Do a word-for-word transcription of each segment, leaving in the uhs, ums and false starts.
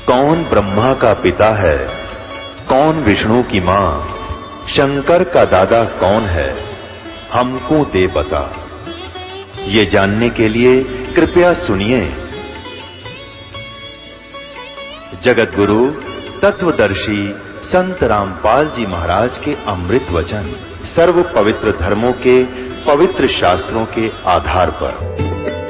कौन ब्रह्मा का पिता है, कौन विष्णु की मां, शंकर का दादा कौन है, हमको दे बता। ये जानने के लिए कृपया सुनिए। जगत गुरु तत्वदर्शी संत रामपाल जी महाराज के अमृत वचन सर्व पवित्र धर्मों के पवित्र शास्त्रों के आधार पर।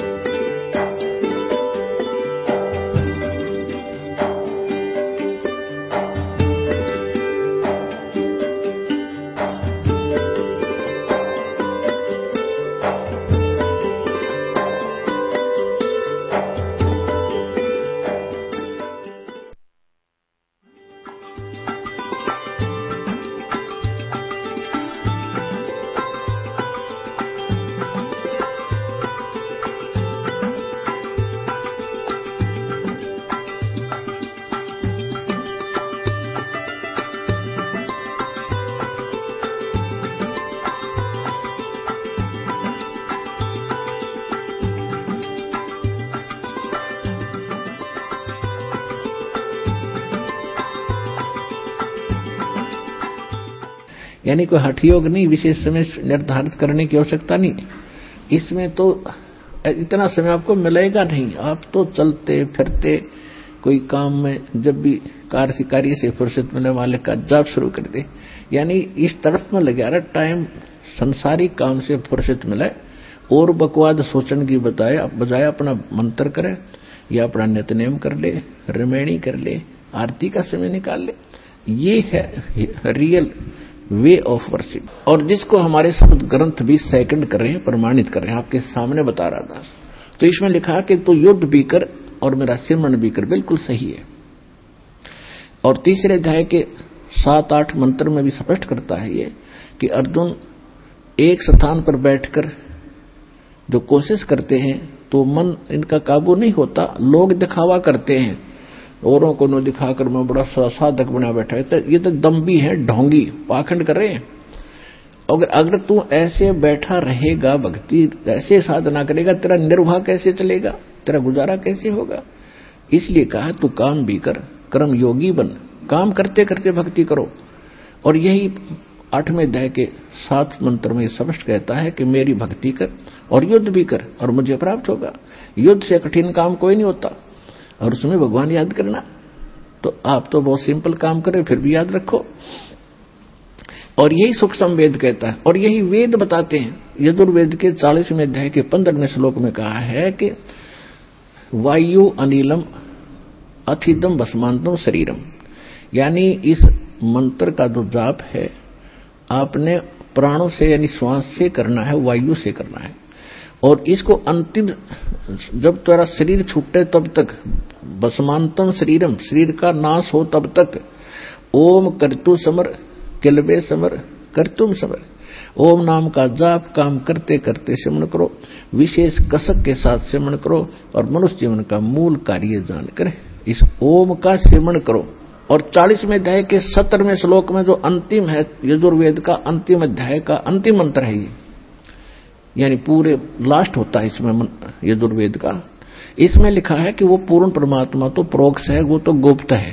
यानी कोई हठ योग नहीं, विशेष समय निर्धारित करने की आवश्यकता नहीं। इसमें तो इतना समय आपको मिलेगा नहीं, आप तो चलते फिरते कोई काम में जब भी कार्य कार्य से फुर्सत मिलने वाले का जाप शुरू कर दे, यानी इस तरफ में लगा रहा टाइम संसारिक काम से फुर्सत मिले और बकवाद सोचने की बजाय बजाय अपना मंत्र करे या अपना नित्यनेम कर ले, रमैणी कर ले, आरती का समय निकाल ले। ये है रियल वे ऑफ वर्शिप, और जिसको हमारे शब्द ग्रंथ भी सेकंड कर रहे हैं, प्रमाणित कर रहे हैं। आपके सामने बता रहा था तो इसमें लिखा कि तो युद्ध भी कर और मेरा सिमरण भी कर, बिल्कुल सही है। और तीसरे अध्याय के सात आठ मंत्र में भी स्पष्ट करता है ये कि अर्जुन एक स्थान पर बैठकर जो कोशिश करते हैं तो मन इनका काबू नहीं होता, लोग दिखावा करते हैं, औरों को न दिखाकर मैं बड़ा साधक बना बैठा है, तो ये तो दम्भी है, ढोंगी, पाखंड कर रहे हैं। अगर अगर तू ऐसे बैठा रहेगा, भक्ति ऐसे साधना करेगा, तेरा निर्वाह कैसे चलेगा, तेरा गुजारा कैसे होगा। इसलिए कहा तू काम भी कर, कर्म योगी बन, काम करते करते भक्ति करो। और यही आठवें अध्याय के सात मंत्र में स्पष्ट कहता है कि मेरी भक्ति कर और युद्ध भी कर और मुझे प्राप्त होगा। युद्ध से कठिन काम कोई नहीं होता, और उसमें भगवान याद करना। तो आप तो बहुत सिंपल काम करें फिर भी याद रखो। और यही सूक्ष्म वेद कहता है, और यही वेद बताते हैं। यजुर्वेद के चालीसवें अध्याय के पंद्रहवें श्लोक में कहा है कि वायु अनिलम अथिदम भस्मांतम शरीरम, यानी इस मंत्र का जो जाप है आपने प्राणों से यानी श्वास से करना है, वायु से करना है। और इसको अंतिम जब तेरा शरीर छूटे तब तक, भस्मांतम शरीरम, शरीर का नाश हो तब तक, ओम करतु समर किलबे समर करतुम समर, ओम नाम का जाप काम करते करते सिमरण करो, विशेष कसक के साथ सिमरण करो और मनुष्य जीवन का मूल कार्य जानकर इस ओम का सिमरण करो। और चालीसवें अध्याय के सत्रहवें श्लोक में जो अंतिम है यजुर्वेद का अंतिम अध्याय का अंतिम मंत्र है ये, यानी पूरे लास्ट होता है इसमें यजुर्वेद का। इसमें लिखा है कि वो पूर्ण परमात्मा तो प्रोक्ष है, वो तो गुप्त है,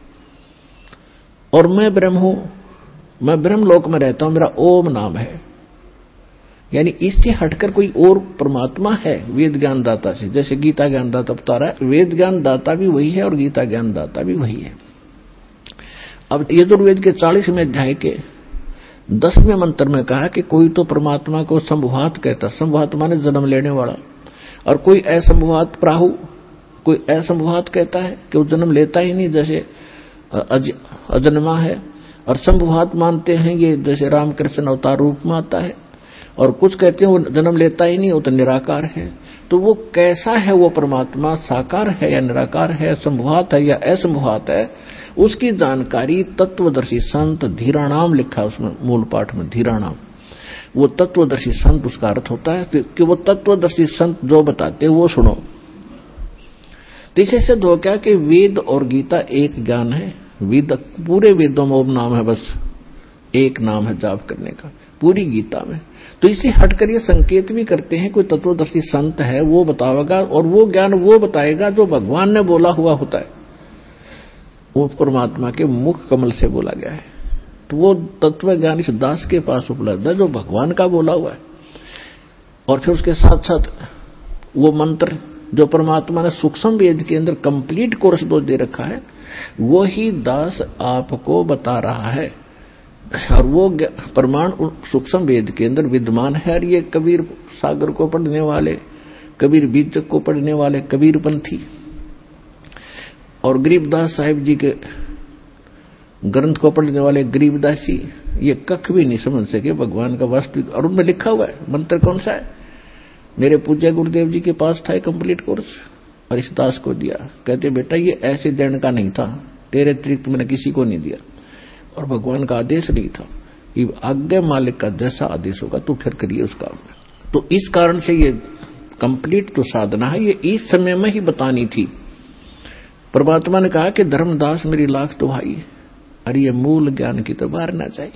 और मैं ब्रह्म हूं, मैं ब्रह्म लोक में रहता हूं, मेरा ओम नाम है। यानी इससे हटकर कोई और परमात्मा है वेद ज्ञान दाता से, जैसे गीता ज्ञान दाता बता रहा है, वेद ज्ञान दाता भी वही है और गीता ज्ञान दाता भी वही है। अब यजुर्वेद के चालीसवें अध्याय के दसवें मंत्र में कहा कि कोई तो परमात्मा को संभवात कहता, संभवात माने जन्म लेने वाला, और कोई असंभवात प्राहु, कोई असंभवात कहता है कि वो जन्म लेता ही नहीं, जैसे अज, अजन्मा है। और संभवात मानते हैं ये जैसे रामकृष्ण अवतार रूप में आता है, और कुछ कहते हैं वो जन्म लेता ही नहीं, वो तो निराकार है। तो वो कैसा है वो परमात्मा, साकार है या निराकार है, संभवात है या असंभवात है, उसकी जानकारी तत्वदर्शी संत धीराणाम लिखा है उसमें मूल पाठ में, धीराणाम। वो तत्वदर्शी संत उसका अर्थ होता है कि वो तत्वदर्शी संत जो बताते वो सुनो। तो इसे सिद्ध हो क्या कि वेद और गीता एक ज्ञान है। वेद पूरे वेदों में ओम नाम है, बस एक नाम है जाप करने का पूरी गीता में। तो इसे हटकर ये संकेत भी करते हैं कोई तत्वदर्शी संत है वो बताएगा, और वो ज्ञान वो बताएगा जो भगवान ने बोला हुआ होता है। वो परमात्मा के मुख कमल से बोला गया है। तो वो तत्व ज्ञान इस दास के पास उपलब्ध है जो भगवान का बोला हुआ है। और फिर उसके साथ साथ वो मंत्र जो परमात्मा ने सूक्ष्म वेद के अंदर कंप्लीट कोर्स दो दे रखा है, वो ही दास आपको बता रहा है। और वो प्रमाण सूक्ष्म वेद के अंदर विद्यमान है। और ये कबीर सागर को पढ़ने वाले, कबीर बीजक को पढ़ने वाले कबीरपंथी और गरीबदास साहिब जी के ग्रंथ को पढ़ने वाले गरीबदासी, ये कख भी नहीं समझ सके भगवान का वास्तविक। और उनमें लिखा हुआ है मंत्र कौन सा है। मेरे पूज्य गुरुदेव जी के पास था कंप्लीट कोर्स और इस दास को दिया। कहते बेटा ये ऐसे देने का नहीं था, तेरे अतिरिक्त मैंने किसी को नहीं दिया और भगवान का आदेश नहीं था। ये आज्ञा मालिक का जैसा आदेश होगा तो फिर करिए उस काम में। तो इस कारण से ये कंप्लीट तो साधना है, ये इस समय में ही बतानी थी। परमात्मा ने कहा कि धर्मदास मेरी लाख तो भाई, अरे ये मूल ज्ञान की तो बाहर ना जाए।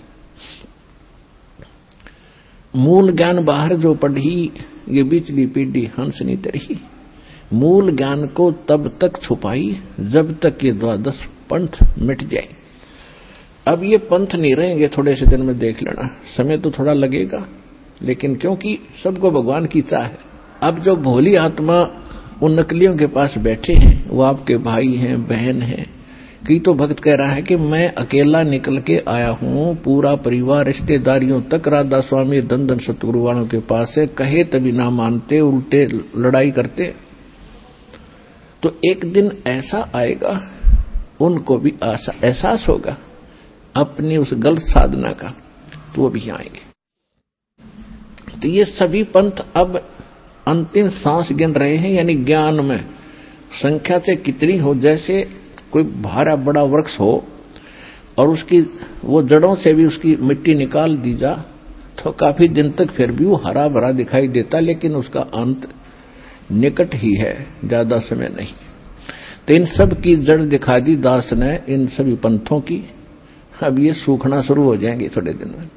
मूल ज्ञान बाहर जो पढ़ी, ये बिचली पीढ़ी हंस नहीं तरही। मूल ज्ञान को तब तक छुपाई जब तक ये द्वादश पंथ मिट जाए। अब ये पंथ नहीं रहेंगे, थोड़े से दिन में देख लेना, समय तो थोड़ा लगेगा, लेकिन क्योंकि सबको भगवान की चाह है। अब जो भोली आत्मा उन नकलियों के पास बैठे हैं, वो आपके भाई हैं, बहन हैं। कई तो भक्त कह रहा है कि मैं अकेला निकल के आया हूं, पूरा परिवार रिश्तेदारियों तक राधा स्वामी धन धन सतगुरु वालों के पास है, कहे तभी ना मानते, उल्टे लड़ाई करते। तो एक दिन ऐसा आएगा उनको भी एहसास होगा अपनी उस गलत साधना का, तो वो भी आएंगे। तो ये सभी पंथ अब अंतिम सांस गिन रहे हैं, यानी ज्ञान में संख्या से कितनी हो, जैसे कोई भारा बड़ा वृक्ष हो और उसकी वो जड़ों से भी उसकी मिट्टी निकाल दी जा तो काफी दिन तक फिर भी वो हरा भरा दिखाई देता, लेकिन उसका अंत निकट ही है, ज्यादा समय नहीं। तो इन सब की जड़ दिखा दी दास ने, इन सभी पंथों की। अब ये सूखना शुरू हो जाएंगे थोड़े दिन में।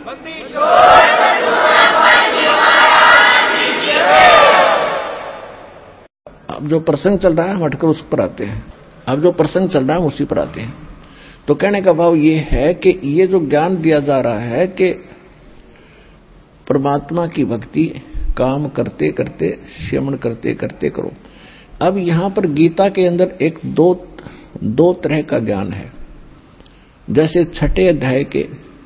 अब जो प्रसंग चल रहा है हम हटकर उस पर आते हैं। अब जो प्रसंग चल रहा है उसी पर आते हैं। तो कहने का भाव ये है कि ये जो ज्ञान दिया जा रहा है कि परमात्मा की भक्ति काम करते करते, श्रवण करते करते करो। अब यहां पर गीता के अंदर एक दो दो तरह का ज्ञान है। जैसे छठे अध्याय के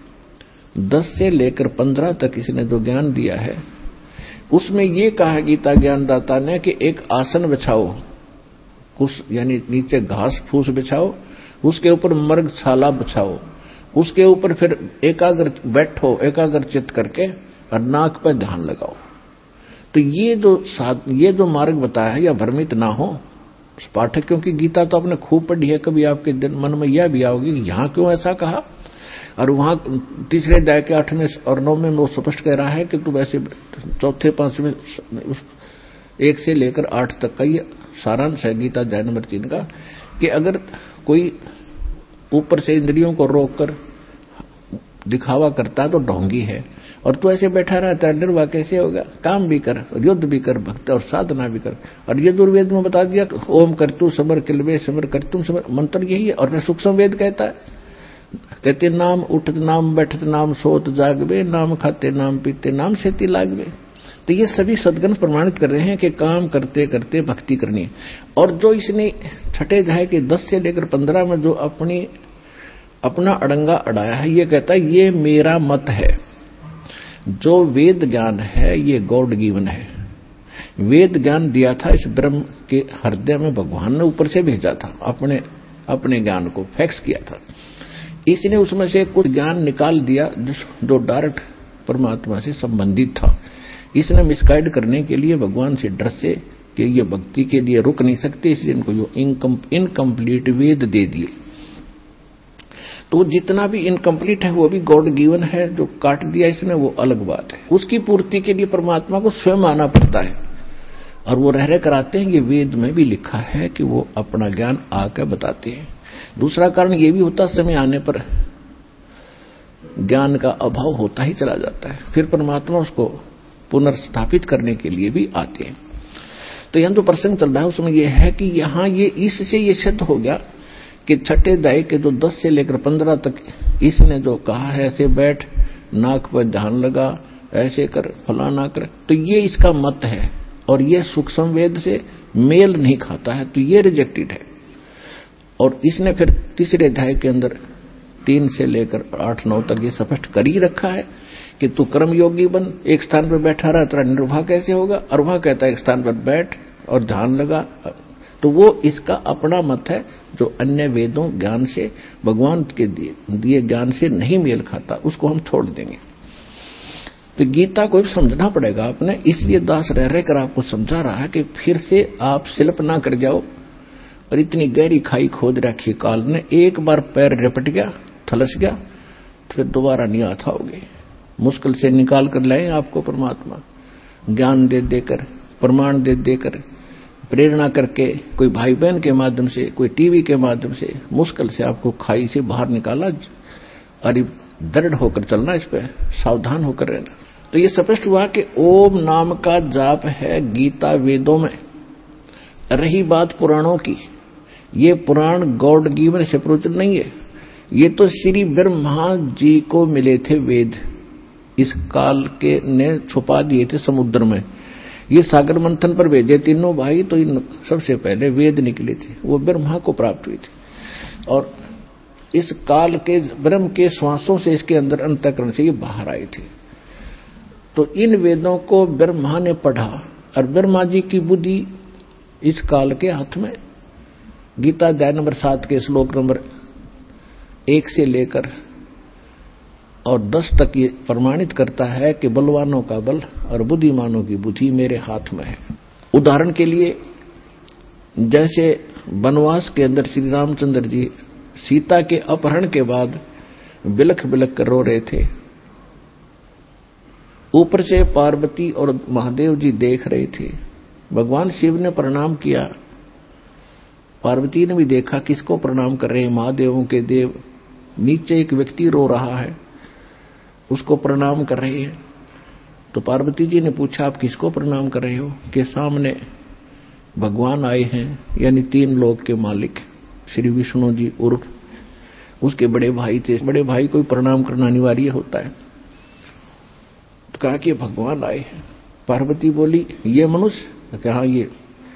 दस से लेकर पंद्रह तक इसने जो ज्ञान दिया है, उसमें ये कहा गीता ज्ञानदाता ने कि एक आसन बिछाओ, उस यानी नीचे घास फूस बिछाओ, उसके ऊपर मर्ग छाला बिछाओ, उसके ऊपर फिर एकाग्र बैठो, एकाग्र चित्त करके और नाक पर ध्यान लगाओ। तो ये जो साथ ये जो मार्ग बताया है, या भ्रमित ना हो पाठक, क्योंकि गीता तो आपने खूब पढ़ी है, कभी आपके दिन मन में यह भी आओगी कि यहां क्यों ऐसा कहा। और वहां तीसरे अध्याय के आठवें और नौवें में वो स्पष्ट कह रहा है कि तुम ऐसे चौथे पांचवें एक से लेकर आठ तक का ये सारांश है गीता अध्याय नंबर तीन का, कि अगर कोई ऊपर से इंद्रियों को रोककर दिखावा करता है तो ढोंगी है, और तू ऐसे बैठा रहता है निर्वाह कैसे होगा। काम भी कर, युद्ध भी कर, भक्ति और साधना भी कर। और ये दुर्वेद में बता दिया, ओम कर तू समर किलवे समर कर तुम समर, मंत्र यही है। और फिर सूक्ष्म वेद कहता है, कहते नाम उठत नाम बैठत नाम सोत जागवे, नाम खाते नाम पीते नाम सेती लागवे। तो ये सभी सदगुण प्रमाणित कर रहे हैं कि काम करते करते भक्ति करनी है। और जो इसने छठे अध्याय के दस से लेकर पंद्रह में जो अपनी अपना अड़ंगा अड़ाया है, ये कहता है ये मेरा मत है। जो वेद ज्ञान है ये गॉड गिवन है। वेद ज्ञान दिया था इस ब्रह्म के हृदय में, भगवान ने ऊपर से भेजा था, अपने अपने ज्ञान को फैक्स किया था। इसने उसमें से कुछ ज्ञान निकाल दिया जो डायरेक्ट परमात्मा से संबंधित था। इसने मिसगाइड करने के लिए भगवान से डर से कि ये भक्ति के लिए रुक नहीं सकते, इसलिए इनको जो इनकम्प्लीट वेद दे दिए। तो जितना भी इनकम्प्लीट है वो भी गॉड गिवन है, जो काट दिया इसने वो अलग बात है। उसकी पूर्ति के लिए परमात्मा को स्वयं आना पड़ता है, और वो रह रहे कराते हैं। ये वेद में भी लिखा है कि वो अपना ज्ञान आकर बताते हैं। दूसरा कारण ये भी होता, समय आने पर ज्ञान का अभाव होता ही चला जाता है, फिर परमात्मा उसको पुनर्स्थापित करने के लिए भी आते हैं। तो यहां जो प्रसंग चल रहा है उसमें यह है कि यहां ये इससे ये सिद्ध हो गया कि छठे अध्याय के जो दस से लेकर पंद्रह तक इसने जो कहा है, ऐसे बैठ, नाक पर ध्यान लगा, ऐसे कर, फलाना कर, तो ये इसका मत है और ये सूक्ष्म वेद से मेल नहीं खाता है, तो ये रिजेक्टेड है। और इसने फिर तीसरे अध्याय के अंदर तीन से लेकर आठ नौ तक ये स्पष्ट कर ही रखा है कि तू कर्मयोगी बन, एक स्थान पर बैठा रहा, तेरा निर्वाह कैसे होगा? और वह कहता है एक स्थान पर बैठ और ध्यान लगा, तो वो इसका अपना मत है जो अन्य वेदों ज्ञान से, भगवान के दिए ज्ञान से नहीं मेल खाता, उसको हम छोड़ देंगे। तो गीता को समझना पड़ेगा आपने, इसलिए दास रह रहकर आपको समझा रहा है कि फिर से आप शिल्प ना कर जाओ और इतनी गहरी खाई खोद रखी काल ने, एक बार पैर रिपट गया, थलस गया, फिर दोबारा नहीं हाथ आओगे। मुश्किल से निकाल कर लाए आपको परमात्मा, ज्ञान दे देकर, प्रमाण दे देकर, प्रेरणा करके, कोई भाई बहन के माध्यम से, कोई टीवी के माध्यम से, मुश्किल से आपको खाई से बाहर निकाला। अरे दृढ़ होकर चलना, इस पर सावधान होकर रहना। तो ये स्पष्ट हुआ कि ओम नाम का जाप है गीता वेदों में। रही बात पुराणों की, ये पुराण गॉड गिवन से प्रचलित नहीं है, ये तो श्री ब्रह्मा जी को मिले थे वेद, इस काल के ने छुपा दिए थे समुद्र में। ये सागर मंथन पर भेजे तीनों भाई, तो इन सबसे पहले वेद निकले थे, वो ब्रह्मा को प्राप्त हुई थी और इस काल के ब्रह्म के श्वासों से इसके अंदर अंतःकरण से ये बाहर आए थे। तो इन वेदों को ब्रह्मा ने पढ़ा और ब्रह्मा जी की बुद्धि इस काल के हाथ में। गीता अध्याय नंबर सात के श्लोक नंबर एक से लेकर और दस तक ये प्रमाणित करता है कि बलवानों का बल और बुद्धिमानों की बुद्धि मेरे हाथ में है। उदाहरण के लिए, जैसे वनवास के अंदर श्री रामचंद्र जी सीता के अपहरण के बाद बिलख बिलख कर रो रहे थे, ऊपर से पार्वती और महादेव जी देख रहे थे। भगवान शिव ने प्रणाम किया, पार्वती ने भी देखा किसको प्रणाम कर रहे हैं, महादेवों के देव। नीचे एक व्यक्ति रो रहा है, उसको प्रणाम कर रहे हैं। तो पार्वती जी ने पूछा आप किसको प्रणाम कर रहे हो? कि सामने भगवान आए हैं, यानी तीन लोक के मालिक श्री विष्णु जी उर्फ उसके बड़े भाई थे। बड़े भाई को प्रणाम करना अनिवार्य होता है। तो कहा कि भगवान आए हैं। पार्वती बोली ये मनुष्य? कहा ये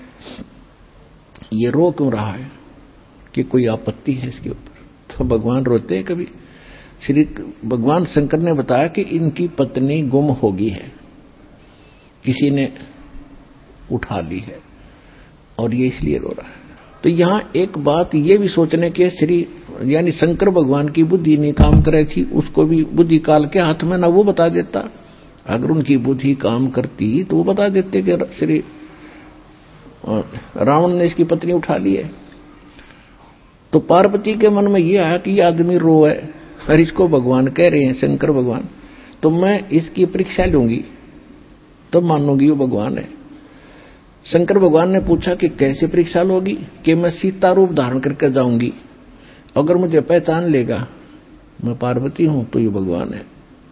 ये रो क्यों रहा है, कि कोई आपत्ति है इसके ऊपर? तो भगवान रोते हैं कभी? श्री भगवान शंकर ने बताया कि इनकी पत्नी गुम होगी है, किसी ने उठा ली है और ये इसलिए रो रहा है। तो यहां एक बात ये भी सोचने के, श्री यानी शंकर भगवान की बुद्धि नहीं काम करे थी, उसको भी बुद्धि काल के हाथ में ना वो बता देता। अगर उनकी बुद्धि काम करती तो वो बता देते कि श्री रावण ने इसकी पत्नी उठा ली है। तो पार्वती के मन में ये आया कि ये आदमी रो है और इसको भगवान कह रहे हैं, शंकर भगवान, तो मैं इसकी परीक्षा लूंगी तब तो मानूंगी वो भगवान है। शंकर भगवान ने पूछा कि कैसे परीक्षा लोगी? कि मैं सीता रूप धारण करके जाऊंगी, अगर मुझे पहचान लेगा मैं पार्वती हूं तो ये भगवान है,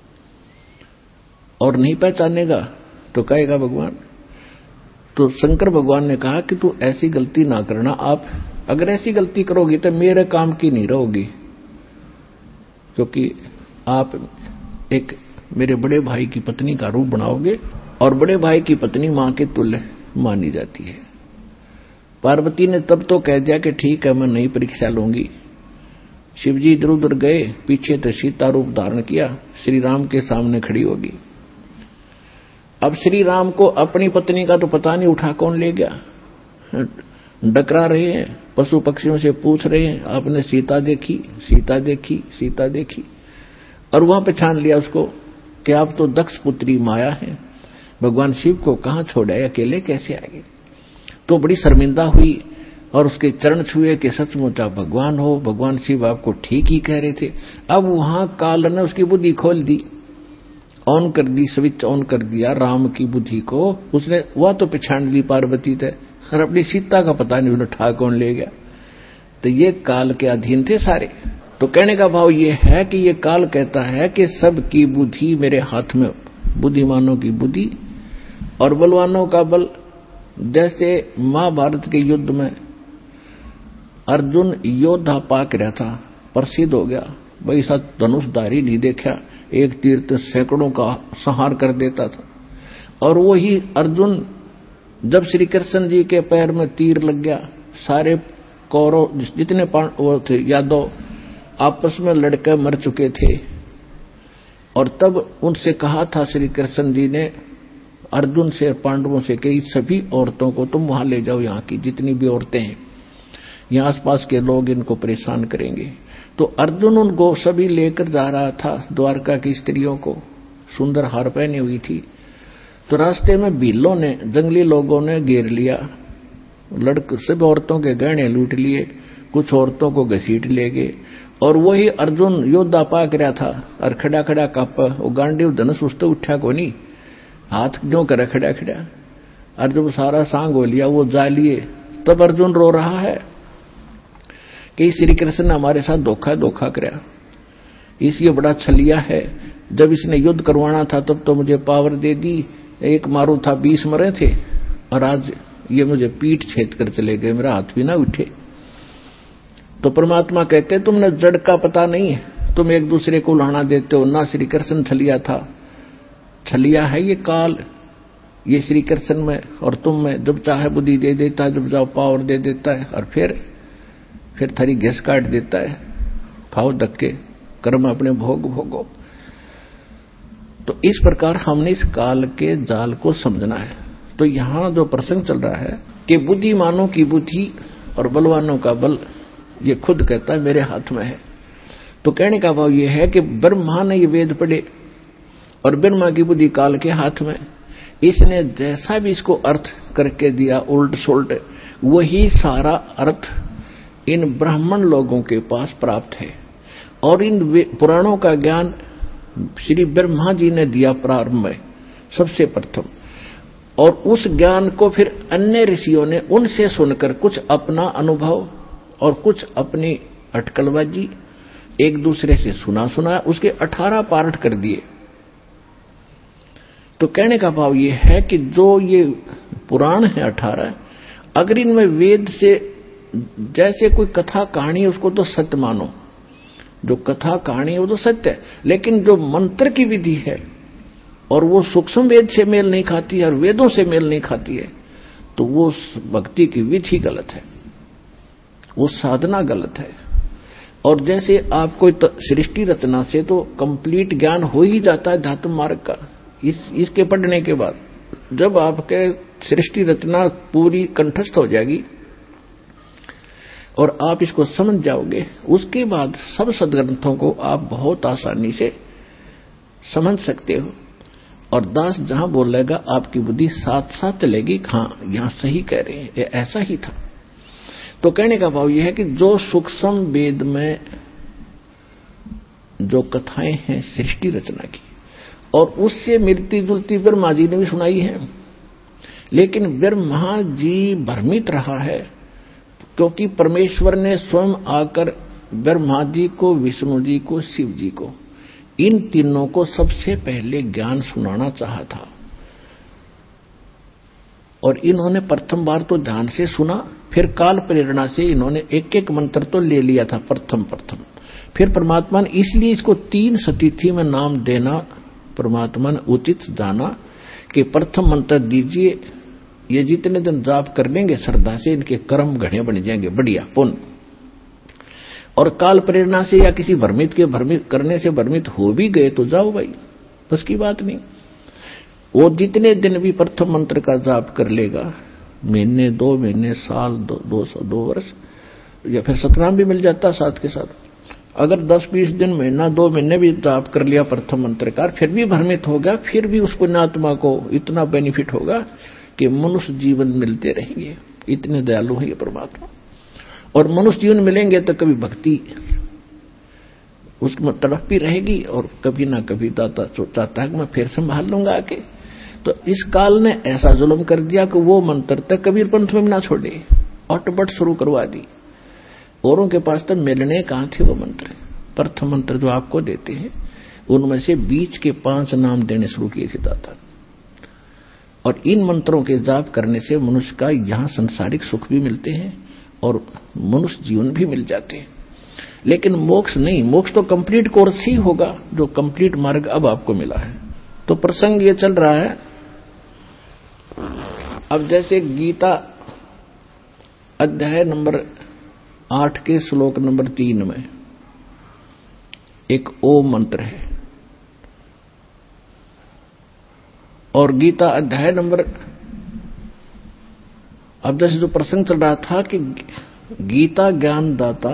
और नहीं पहचानेगा तो कहेगा भगवान। तो शंकर भगवान ने कहा कि तू ऐसी गलती ना करना, आप अगर ऐसी गलती करोगी तो मेरे काम की नहीं रहोगी, क्योंकि आप एक मेरे बड़े भाई की पत्नी का रूप बनाओगे और बड़े भाई की पत्नी मां के तुल्य मानी जाती है। पार्वती ने तब तो कह दिया कि ठीक है मैं नई परीक्षा लूंगी। शिवजी इधर उधर गए, पीछे तो सीता रूप धारण किया, श्री राम के सामने खड़ी होगी। अब श्री राम को अपनी पत्नी का तो पता नहीं उठा कौन ले गया, डकरा रहे हैं, पशु पक्षियों से पूछ रहे हैं आपने सीता देखी, सीता देखी, सीता देखी, और वहां पहचान लिया उसको कि आप तो दक्ष पुत्री माया है, भगवान शिव को कहां छोड़े, अकेले कैसे आएंगे। तो बड़ी शर्मिंदा हुई और उसके चरण छुए कि सचमुच आप भगवान हो, भगवान शिव आपको ठीक ही कह रहे थे। अब वहां काल ने उसकी बुद्धि खोल दी, ऑन कर दी, स्विच ऑन कर दिया राम की बुद्धि को। उसने वह तो पहचान ली पार्वती थे, और अपनी सीता का पता नहीं उन्हें ठा कौन ले गया। तो ये काल के अधीन थे सारे। तो कहने का भाव ये है कि ये काल कहता है कि सबकी बुद्धि मेरे हाथ में, बुद्धिमानों की बुद्धि और बलवानों का बल। जैसे महाभारत के युद्ध में अर्जुन योद्धा पाक रहा था, प्रसिद्ध हो गया, भाई सा धनुषधारी नहीं देखा, एक तीर तो सैकड़ों का संहार कर देता था। और वही अर्जुन जब श्री कृष्ण जी के पैर में तीर लग गया, सारे कौरव जितने वो थे यादव आपस में लड़के मर चुके थे। और तब उनसे कहा था श्री कृष्ण जी ने अर्जुन से, पांडवों से, कि सभी औरतों को तुम वहां ले जाओ, यहाँ की जितनी भी औरतें हैं, यहाँ आसपास के लोग इनको परेशान करेंगे। तो अर्जुन उनको सभी लेकर जा रहा था, द्वारका की स्त्रियों को, सुंदर हार पहनी हुई थी। तो रास्ते में भीलों ने, जंगली लोगों ने घेर लिया, लड़के सब औरतों के गहने लूट लिए, कुछ औरतों को घसीट ले गए। और वही अर्जुन योद्धा पाक रहा था और खड़ा खड़ा काप, वो गांडीव धनुष उस तो उठा को नहीं, हाथ क्यों कर खड़ा खड़ा। अर्जुन सारा सांग हो लिया, वो जा लिए। तब अर्जुन रो रहा है कि श्री कृष्ण ने हमारे साथ धोखा धोखा कराया, इसलिए बड़ा छलिया है। जब इसने युद्ध करवाना था तब तो मुझे पावर दे दी, एक मारू था बीस मरे थे, और आज ये मुझे पीठ छेद कर चले गए, मेरा हाथ भी ना उठे। तो परमात्मा कहते तुमने जड़ का पता नहीं है, तुम एक दूसरे को लाना देते हो ना। श्री कृष्ण छलिया था, छलिया है ये काल, ये श्री कृष्ण में और तुम में जब चाहे बुद्धि दे देता है, जब जाओ पावर दे देता है, और फिर फिर थरी घिस काट देता है। खाओ धक्के, कर्म अपने भोग भोगो। तो इस प्रकार हमने इस काल के जाल को समझना है। तो यहां जो प्रसंग चल रहा है कि बुद्धिमानों की बुद्धि और बलवानों का बल, ये खुद कहता है मेरे हाथ में है। तो कहने का भाव ये है कि ब्रह्मा ने ये वेद पढ़े और ब्रह्मा की बुद्धि काल के हाथ में, इसने जैसा भी इसको अर्थ करके दिया उल्ट सुल्ट, वही सारा अर्थ इन ब्राह्मण लोगों के पास प्राप्त है। और इन पुराणों का ज्ञान श्री ब्रह्मा जी ने दिया प्रारंभ में सबसे प्रथम, और उस ज्ञान को फिर अन्य ऋषियों ने उनसे सुनकर कुछ अपना अनुभव और कुछ अपनी अटकलबाजी एक दूसरे से सुना सुना उसके अठारह पार्ट कर दिए। तो कहने का भाव ये है कि जो ये पुराण है अठारह, अगर इनमें वेद से जैसे कोई कथा कहानी है उसको तो सत्य मानो, जो कथा कहानी है वो तो सत्य है, लेकिन जो मंत्र की विधि है और वो सूक्ष्म वेद से मेल नहीं खाती है और वेदों से मेल नहीं खाती है, तो वो भक्ति की विधि गलत है, वो साधना गलत है। और जैसे आपको सृष्टि रचना से तो कंप्लीट ज्ञान हो ही जाता है धातु मार्ग का, इस इसके पढ़ने के बाद जब आपके सृष्टि रचना पूरी कंठस्थ हो जाएगी और आप इसको समझ जाओगे, उसके बाद सब सदग्रंथों को आप बहुत आसानी से समझ सकते हो। और दास जहां बोलेगा आपकी बुद्धि साथ साथ चलेगी, हाँ यहां सही कह रहे हैं, ये ऐसा ही था। तो कहने का भाव यह है कि जो सूक्ष्म वेद में जो कथाएं हैं सृष्टि रचना की, और उससे मिलती जुलती ब्रह्मा जी ने भी सुनाई है, लेकिन ब्रह्मा जी भ्रमित रहा है क्योंकि परमेश्वर ने स्वयं आकर ब्रह्मा जी को, विष्णु जी को, शिव जी को, इन तीनों को सबसे पहले ज्ञान सुनाना चाहा था। और इन्होंने प्रथम बार तो ध्यान से सुना, फिर काल प्रेरणा से इन्होंने एक एक मंत्र तो ले लिया था प्रथम प्रथम। फिर परमात्मा ने इसलिए इसको तीन सतिथि में नाम देना परमात्मा ने उचित जाना कि प्रथम मंत्र दीजिए, ये जितने दिन जाप कर लेंगे श्रद्धा से इनके कर्म घने बन जाएंगे, बढ़िया पुण्य। और काल प्रेरणा से या किसी भ्रमित के भ्रमित करने से भ्रमित हो भी गए तो जाओ भाई, बस की बात नहीं। वो जितने दिन भी प्रथम मंत्र का जाप कर लेगा, महीने, दो महीने, साल, दो दो सौ दो वर्ष, या फिर सतनाम भी मिल जाता साथ के साथ। अगर दस बीस दिन, महीना, दो महीने भी जाप कर लिया प्रथम मंत्र का, फिर भी भ्रमित हो गया, फिर भी उस पुण्यात्मा को इतना बेनिफिट होगा कि मनुष्य जीवन मिलते रहेंगे। इतने दयालु है ये परमात्मा। और मनुष्य जीवन मिलेंगे तो कभी भक्ति उसमें तड़प भी रहेगी, और कभी ना कभी दाता चाहता है कि मैं फिर संभाल लूंगा आके। तो इस काल ने ऐसा जुल्म कर दिया कि वो मंत्र तक कबीर पंथ में ना छोड़े, अटबट शुरू करवा दी। औरों के पास तो मिलने कहां थे वो मंत्र। प्रथम मंत्र जो आपको देते हैं उनमें से बीच के पांच नाम देने शुरू किए थे दाता। और इन मंत्रों के जाप करने से मनुष्य का यहां संसारिक सुख भी मिलते हैं और मनुष्य जीवन भी मिल जाते हैं। लेकिन मोक्ष नहीं, मोक्ष तो कंप्लीट कोर्स ही होगा, जो कंप्लीट मार्ग अब आपको मिला है। तो प्रसंग ये चल रहा है, अब जैसे गीता अध्याय नंबर आठ के श्लोक नंबर तीन में एक ओम मंत्र है, और गीता अध्याय नंबर, अब जैसे जो प्रसंग चल रहा था कि गीता ज्ञान दाता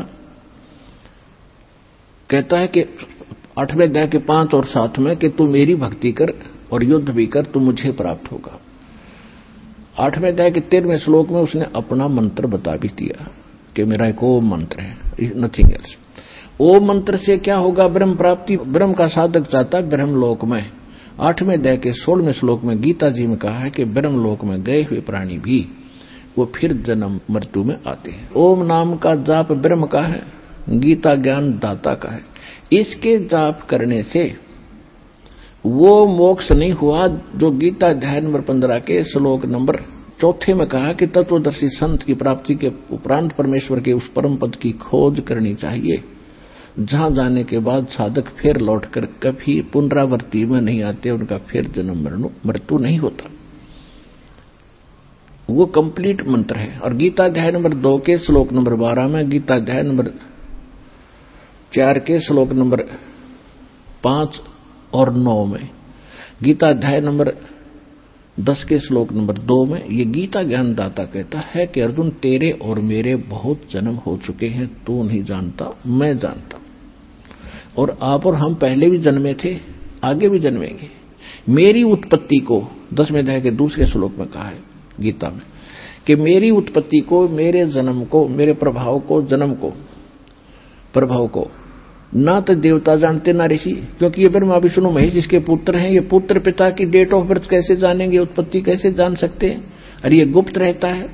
कहता है कि आठवें अध्याय के पांच और सात में कि तू मेरी भक्ति कर और युद्ध भी कर, तू मुझे प्राप्त होगा। आठवें अध्याय के तेरहवें श्लोक में उसने अपना मंत्र बता भी दिया कि मेरा एक ओम मंत्र है, नथिंग एल्स। ओम मंत्र से क्या होगा? ब्रह्म प्राप्ति। ब्रह्म का साधक चाहता है ब्रह्म लोक में। आठवें अध्याय के सोलहवें श्लोक में गीता जी में कहा है कि ब्रह्म लोक में गए हुए प्राणी भी वो फिर जन्म मृत्यु में आते हैं। ओम नाम का जाप ब्रह्म का है, गीता ज्ञान दाता का है। इसके जाप करने से वो मोक्ष नहीं हुआ जो गीता अध्याय नंबर पंद्रह के श्लोक नंबर चौथे में कहा कि तत्वदर्शी संत की प्राप्ति के उपरांत परमेश्वर के उस परम पद की खोज करनी चाहिए, जहां जाने के बाद साधक फिर लौटकर कभी पुनरावृत्ति में नहीं आते, उनका फिर जन्म मरण मृत्यु नहीं होता। वो कंप्लीट मंत्र है। और गीता अध्याय नंबर दो के श्लोक नंबर बारह में, गीता अध्याय नंबर चार के श्लोक नंबर पांच और नौ में, गीता अध्याय नंबर दस के श्लोक नंबर दो में ये गीता ज्ञान दाता कहता है कि अर्जुन तेरे और मेरे बहुत जन्म हो चुके हैं, तू नहीं जानता, मैं जानता, और आप और हम पहले भी जन्मे थे, आगे भी जन्मेंगे। मेरी उत्पत्ति को दसवें अध्याय के दूसरे श्लोक में कहा है गीता में कि मेरी उत्पत्ति को, मेरे जन्म को, मेरे प्रभाव को, जन्म को, प्रभाव को ना तो देवता जानते ना ऋषि, क्योंकि ये ब्रह्मा विष्णु महेश इसके पुत्र हैं। ये पुत्र पिता की डेट ऑफ बर्थ कैसे जानेंगे, उत्पत्ति कैसे जान सकते हैं? अरे ये गुप्त रहता है।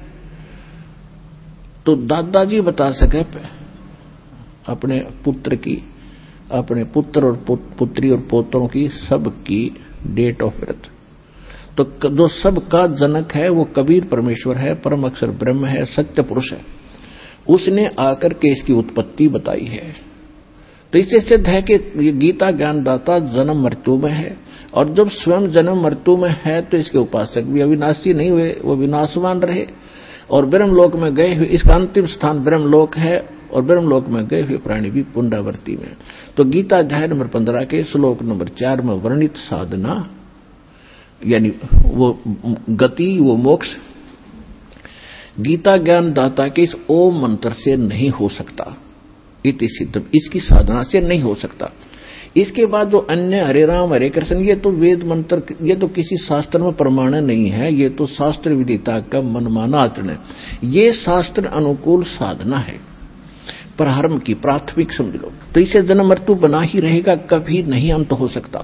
तो दादाजी बता सके अपने पुत्र की, अपने पुत्र और पुत्री और पोतरों की सबकी डेट ऑफ बर्थ। तो जो सबका जनक है वो कबीर परमेश्वर है, परम अक्षर ब्रह्म है, सत्य पुरुष है। उसने आकर के इसकी उत्पत्ति बताई है। तो इससे सिद्ध है कि ये गीता ज्ञानदाता जन्म मृत्यु में है, और जब स्वयं जन्म मृत्यु में है तो इसके उपासक भी अविनाशी नहीं हुए, वो विनाशवान रहे। और ब्रह्मलोक में गए हुए, इसका अंतिम स्थान ब्रह्मलोक है, और ब्रह्मलोक में गए हुए प्राणी भी पुनरावृत्ति में। तो गीता अध्याय नंबर पंद्रह के श्लोक नंबर चार में वर्णित साधना यानी वो गति, वो मोक्ष गीता ज्ञान दाता के इस ओम मंत्र से नहीं हो सकता। इति सिद्ध, इसकी साधना से नहीं हो सकता। इसके बाद जो अन्य हरे राम हरे कृष्ण, ये तो वेद मंत्र, ये तो किसी शास्त्र में प्रमाण नहीं है, ये तो शास्त्र विदिता का मनमाना आचरण है। ये शास्त्र अनुकूल साधना है, प्रारंभ की प्राथमिक समझ लो। तो इसे जन्म मृत्यु बना ही रहेगा, कभी नहीं अंत हो सकता।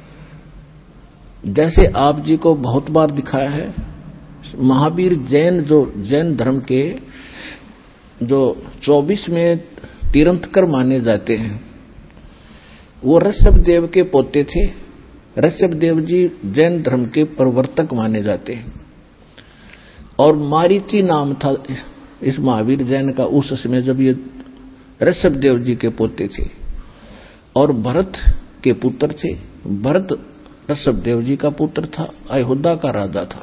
जैसे आप जी को बहुत बार दिखाया है, महावीर जैन, जो जैन धर्म के जो चौबीस में तीर्थंकर माने जाते हैं, वो ऋषभ देव के पोते थे। ऋषभ देव जी जैन धर्म के प्रवर्तक माने जाते हैं, और मारीची नाम था इस महावीर जैन का उस समय जब ये ऋषभ देव जी के पोते थे, और भरत के पुत्र थे। भरत ऋषभ देव जी का पुत्र था, अयोध्या का राजा था।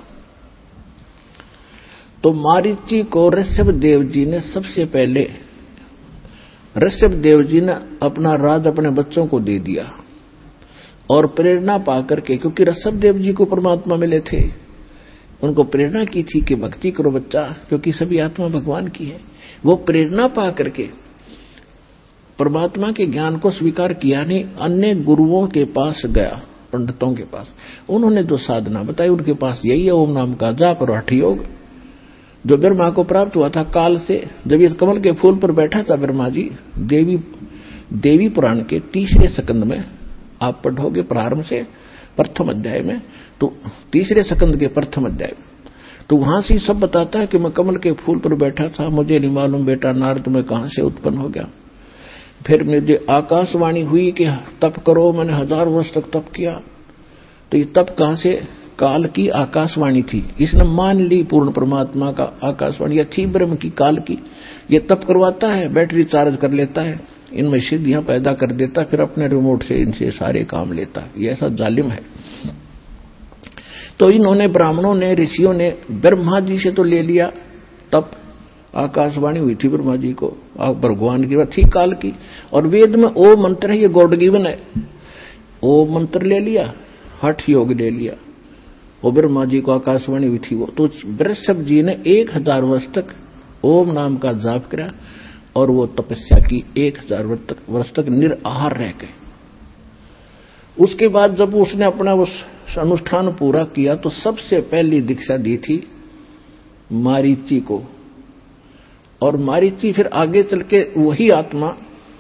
तो मारीची को ऋषभ देव जी ने सबसे पहले, ऋषभ देव जी ने अपना राज अपने बच्चों को दे दिया, और प्रेरणा पाकर के, क्योंकि ऋषभ देव जी को परमात्मा मिले थे, उनको प्रेरणा की थी कि भक्ति करो बच्चा, क्योंकि सभी आत्मा भगवान की है। वो प्रेरणा पाकर के परमात्मा के ज्ञान को स्वीकार किया नहीं, अन्य गुरुओं के पास गया, पंडितों के पास। उन्होंने जो साधना बताई उनके पास यही है, ओम नाम का जाप और हठ योग, जो ब्रह्मा को प्राप्त हुआ था काल से। जब ये कमल के फूल पर बैठा था ब्रह्मा जी, देवी देवी पुराण के तीसरे स्कंद में आप पढ़ोगे प्रारंभ से प्रथम अध्याय में, तो तीसरे स्कंद के प्रथम अध्याय में, तो वहां से सब बताता है कि मैं कमल के फूल पर बैठा था, मुझे नहीं मालूम बेटा नारद में कहां से उत्पन्न हो गया। फिर मुझे आकाशवाणी हुई कि तप करो, मैंने हजार वर्ष तक तप किया। तो ये तप कहां से काल की आकाशवाणी थी, इसने मान ली पूर्ण परमात्मा का आकाशवाणी, यह थी ब्रह्म की काल की। ये तप करवाता है, बैटरी चार्ज कर लेता है, इनमें सिद्धियां पैदा कर देता, फिर अपने रिमोट से इनसे सारे काम लेता है। ये ऐसा जालिम है। तो इन्होंने, ब्राह्मणों ने, ऋषियों ने ब्रह्मा जी से तो ले लिया तप, आकाशवाणी हुई थी ब्रह्मा जी को, भगवान की वह थी काल की। और वेद में ओ मंत्र है, ये गॉड गिवन है, ओ मंत्र ले लिया, हठ योग ले लिया, वो ब्रह्मा जी को आकाशवाणी हुई थी वो। तो वृषभ जी ने एक हजार वर्ष तक ओम नाम का जाप करा और वो तपस्या की, एक हजार वर्ष तक निराहार रह गए। उसके बाद जब उसने अपना उस अनुष्ठान पूरा किया तो सबसे पहली दीक्षा दी थी मारीची को। और मारीची फिर आगे चल के वही आत्मा,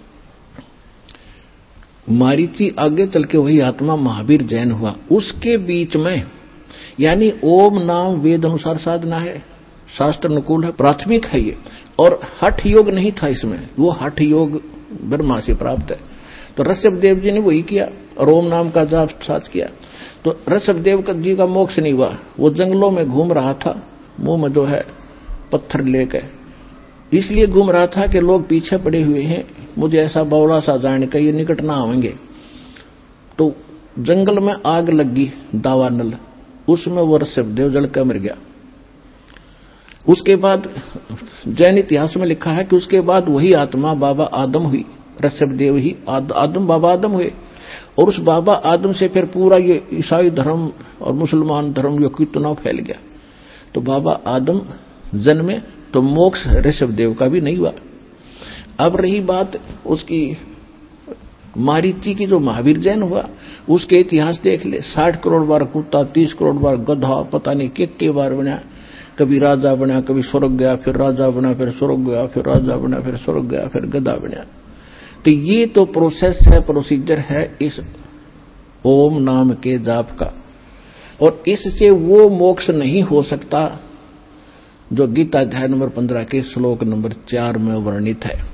मारीची आगे चल के वही आत्मा महावीर जैन हुआ। उसके बीच में, यानी ओम नाम वेद अनुसार साधना है, शास्त्र अनुकूल है, प्राथमिक है ये, और हठ योग नहीं था इसमें, वो हठ योग ब्रह्मा से प्राप्त है। तो ऋषभ देव जी ने वही किया और ओम नाम का जाप साथ किया। तो ऋषभ देव जी का मोक्ष नहीं हुआ, वो जंगलों में घूम रहा था, मुंह में जो है पत्थर लेकर, इसलिए घूम रहा था कि लोग पीछे पड़े हुए हैं, मुझे ऐसा बौला सा जान का ये निकट ना आएंगे। तो जंगल में आग लगी दावानल, उसमें वो ऋषभ देव जल कर मर गया। उसके बाद जैन इतिहास में लिखा है कि उसके बाद वही आत्मा बाबा आदम हुई, ऋषभ देव ही आद, आदम बाबा आदम हुए। और उस बाबा आदम से फिर पूरा ये ईसाई धर्म और मुसलमान धर्म ये कितना फैल गया। तो बाबा आदम जन्मे तो मोक्ष ऋषभ देव का भी नहीं हुआ। अब रही बात उसकी मारीची की, जो महावीर जैन हुआ, उसके इतिहास देख ले। साठ करोड़ बार कुत्ता, तीस करोड़ बार गधा, पता नहीं के के बार बना, कभी राजा बना, कभी स्वर्ग गया, फिर राजा बना, फिर स्वर्ग गया, फिर राजा बना, फिर स्वर्ग गया, फिर गधा बना। तो ये तो प्रोसेस है, प्रोसीजर है इस ओम नाम के जाप का। और इससे वो मोक्ष नहीं हो सकता जो गीता अध्याय नंबर पंद्रह के श्लोक नंबर चार में वर्णित है।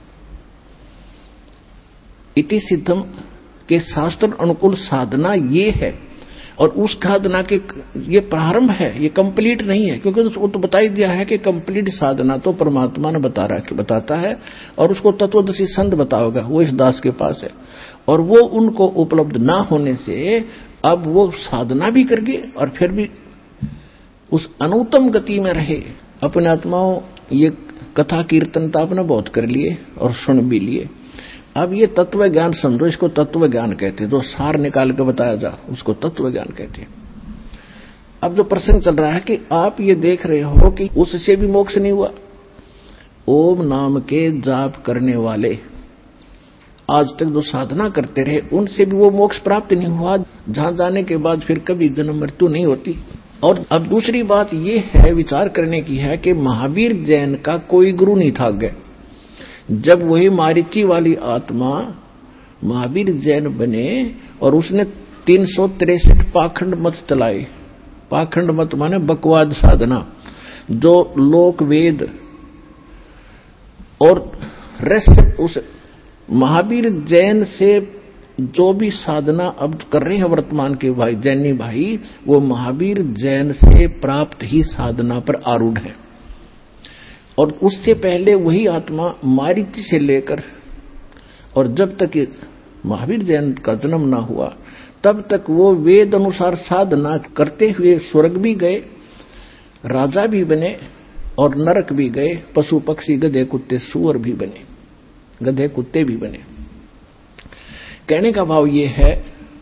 इति सिद्धम के शास्त्र अनुकूल साधना ये है, और उस साधना के ये प्रारंभ है, ये कंप्लीट नहीं है, क्योंकि वो तो बता ही दिया है कि कंप्लीट साधना तो परमात्मा ने बता रहा बताता है, और उसको तत्वदर्शी संत बताओगा, वो इस दास के पास है। और वो उनको उपलब्ध ना होने से अब वो साधना भी करके और फिर भी उस अनुत्तम गति में रहे। अपने आत्माओं ये कथा कीर्तन तो आपने बहुत कर लिए और सुन भी लिए, अब ये तत्व ज्ञान समझो, इसको तत्व ज्ञान कहते हैं, जो सार निकाल के बताया जा उसको तत्व ज्ञान कहते हैं। अब जो प्रसंग चल रहा है कि आप ये देख रहे हो कि उससे भी मोक्ष नहीं हुआ। ओम नाम के जाप करने वाले आज तक जो साधना करते रहे, उनसे भी वो मोक्ष प्राप्त नहीं हुआ, जहां जाने के बाद फिर कभी जन्म मृत्यु नहीं होती। और अब दूसरी बात ये है, विचार करने की है कि महावीर जैन का कोई गुरु नहीं था आगे। जब वही मारीची वाली आत्मा महावीर जैन बने और उसने तीन सौ तिरसठ पाखंड मत चलाए। पाखंड मत माने बकवाद साधना, जो लोक वेद और रस, उस महावीर जैन से जो भी साधना अब कर रहे हैं वर्तमान के भाई जैनी भाई, वो महावीर जैन से प्राप्त ही साधना पर आरूढ़ है। और उससे पहले वही आत्मा मारीची से लेकर, और जब तक महावीर जैन का जन्म ना हुआ तब तक वो वेद अनुसार साधना करते हुए स्वर्ग भी गए, राजा भी बने और नरक भी गए, पशु पक्षी गधे कुत्ते सूअर भी बने, गधे कुत्ते भी बने। कहने का भाव ये है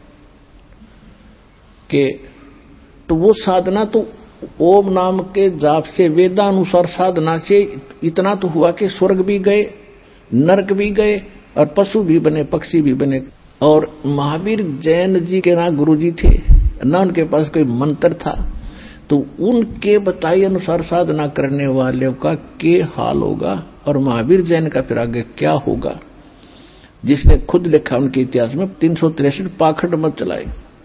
कि तो वो साधना तो ओम नाम के जाप से, वेदानुसार साधना से इतना तो हुआ कि स्वर्ग भी गए, नरक भी गए और पशु भी बने, पक्षी भी बने। और महावीर जैन जी के ना गुरु जी थे, ना उनके पास कोई मंत्र था, तो उनके बताए अनुसार साधना करने वालों का क्या हाल होगा और महावीर जैन का फिर आगे क्या होगा, जिसने खुद लिखा उनके इतिहास में तीन सौ तिरसठ पाखंड मत चलाए।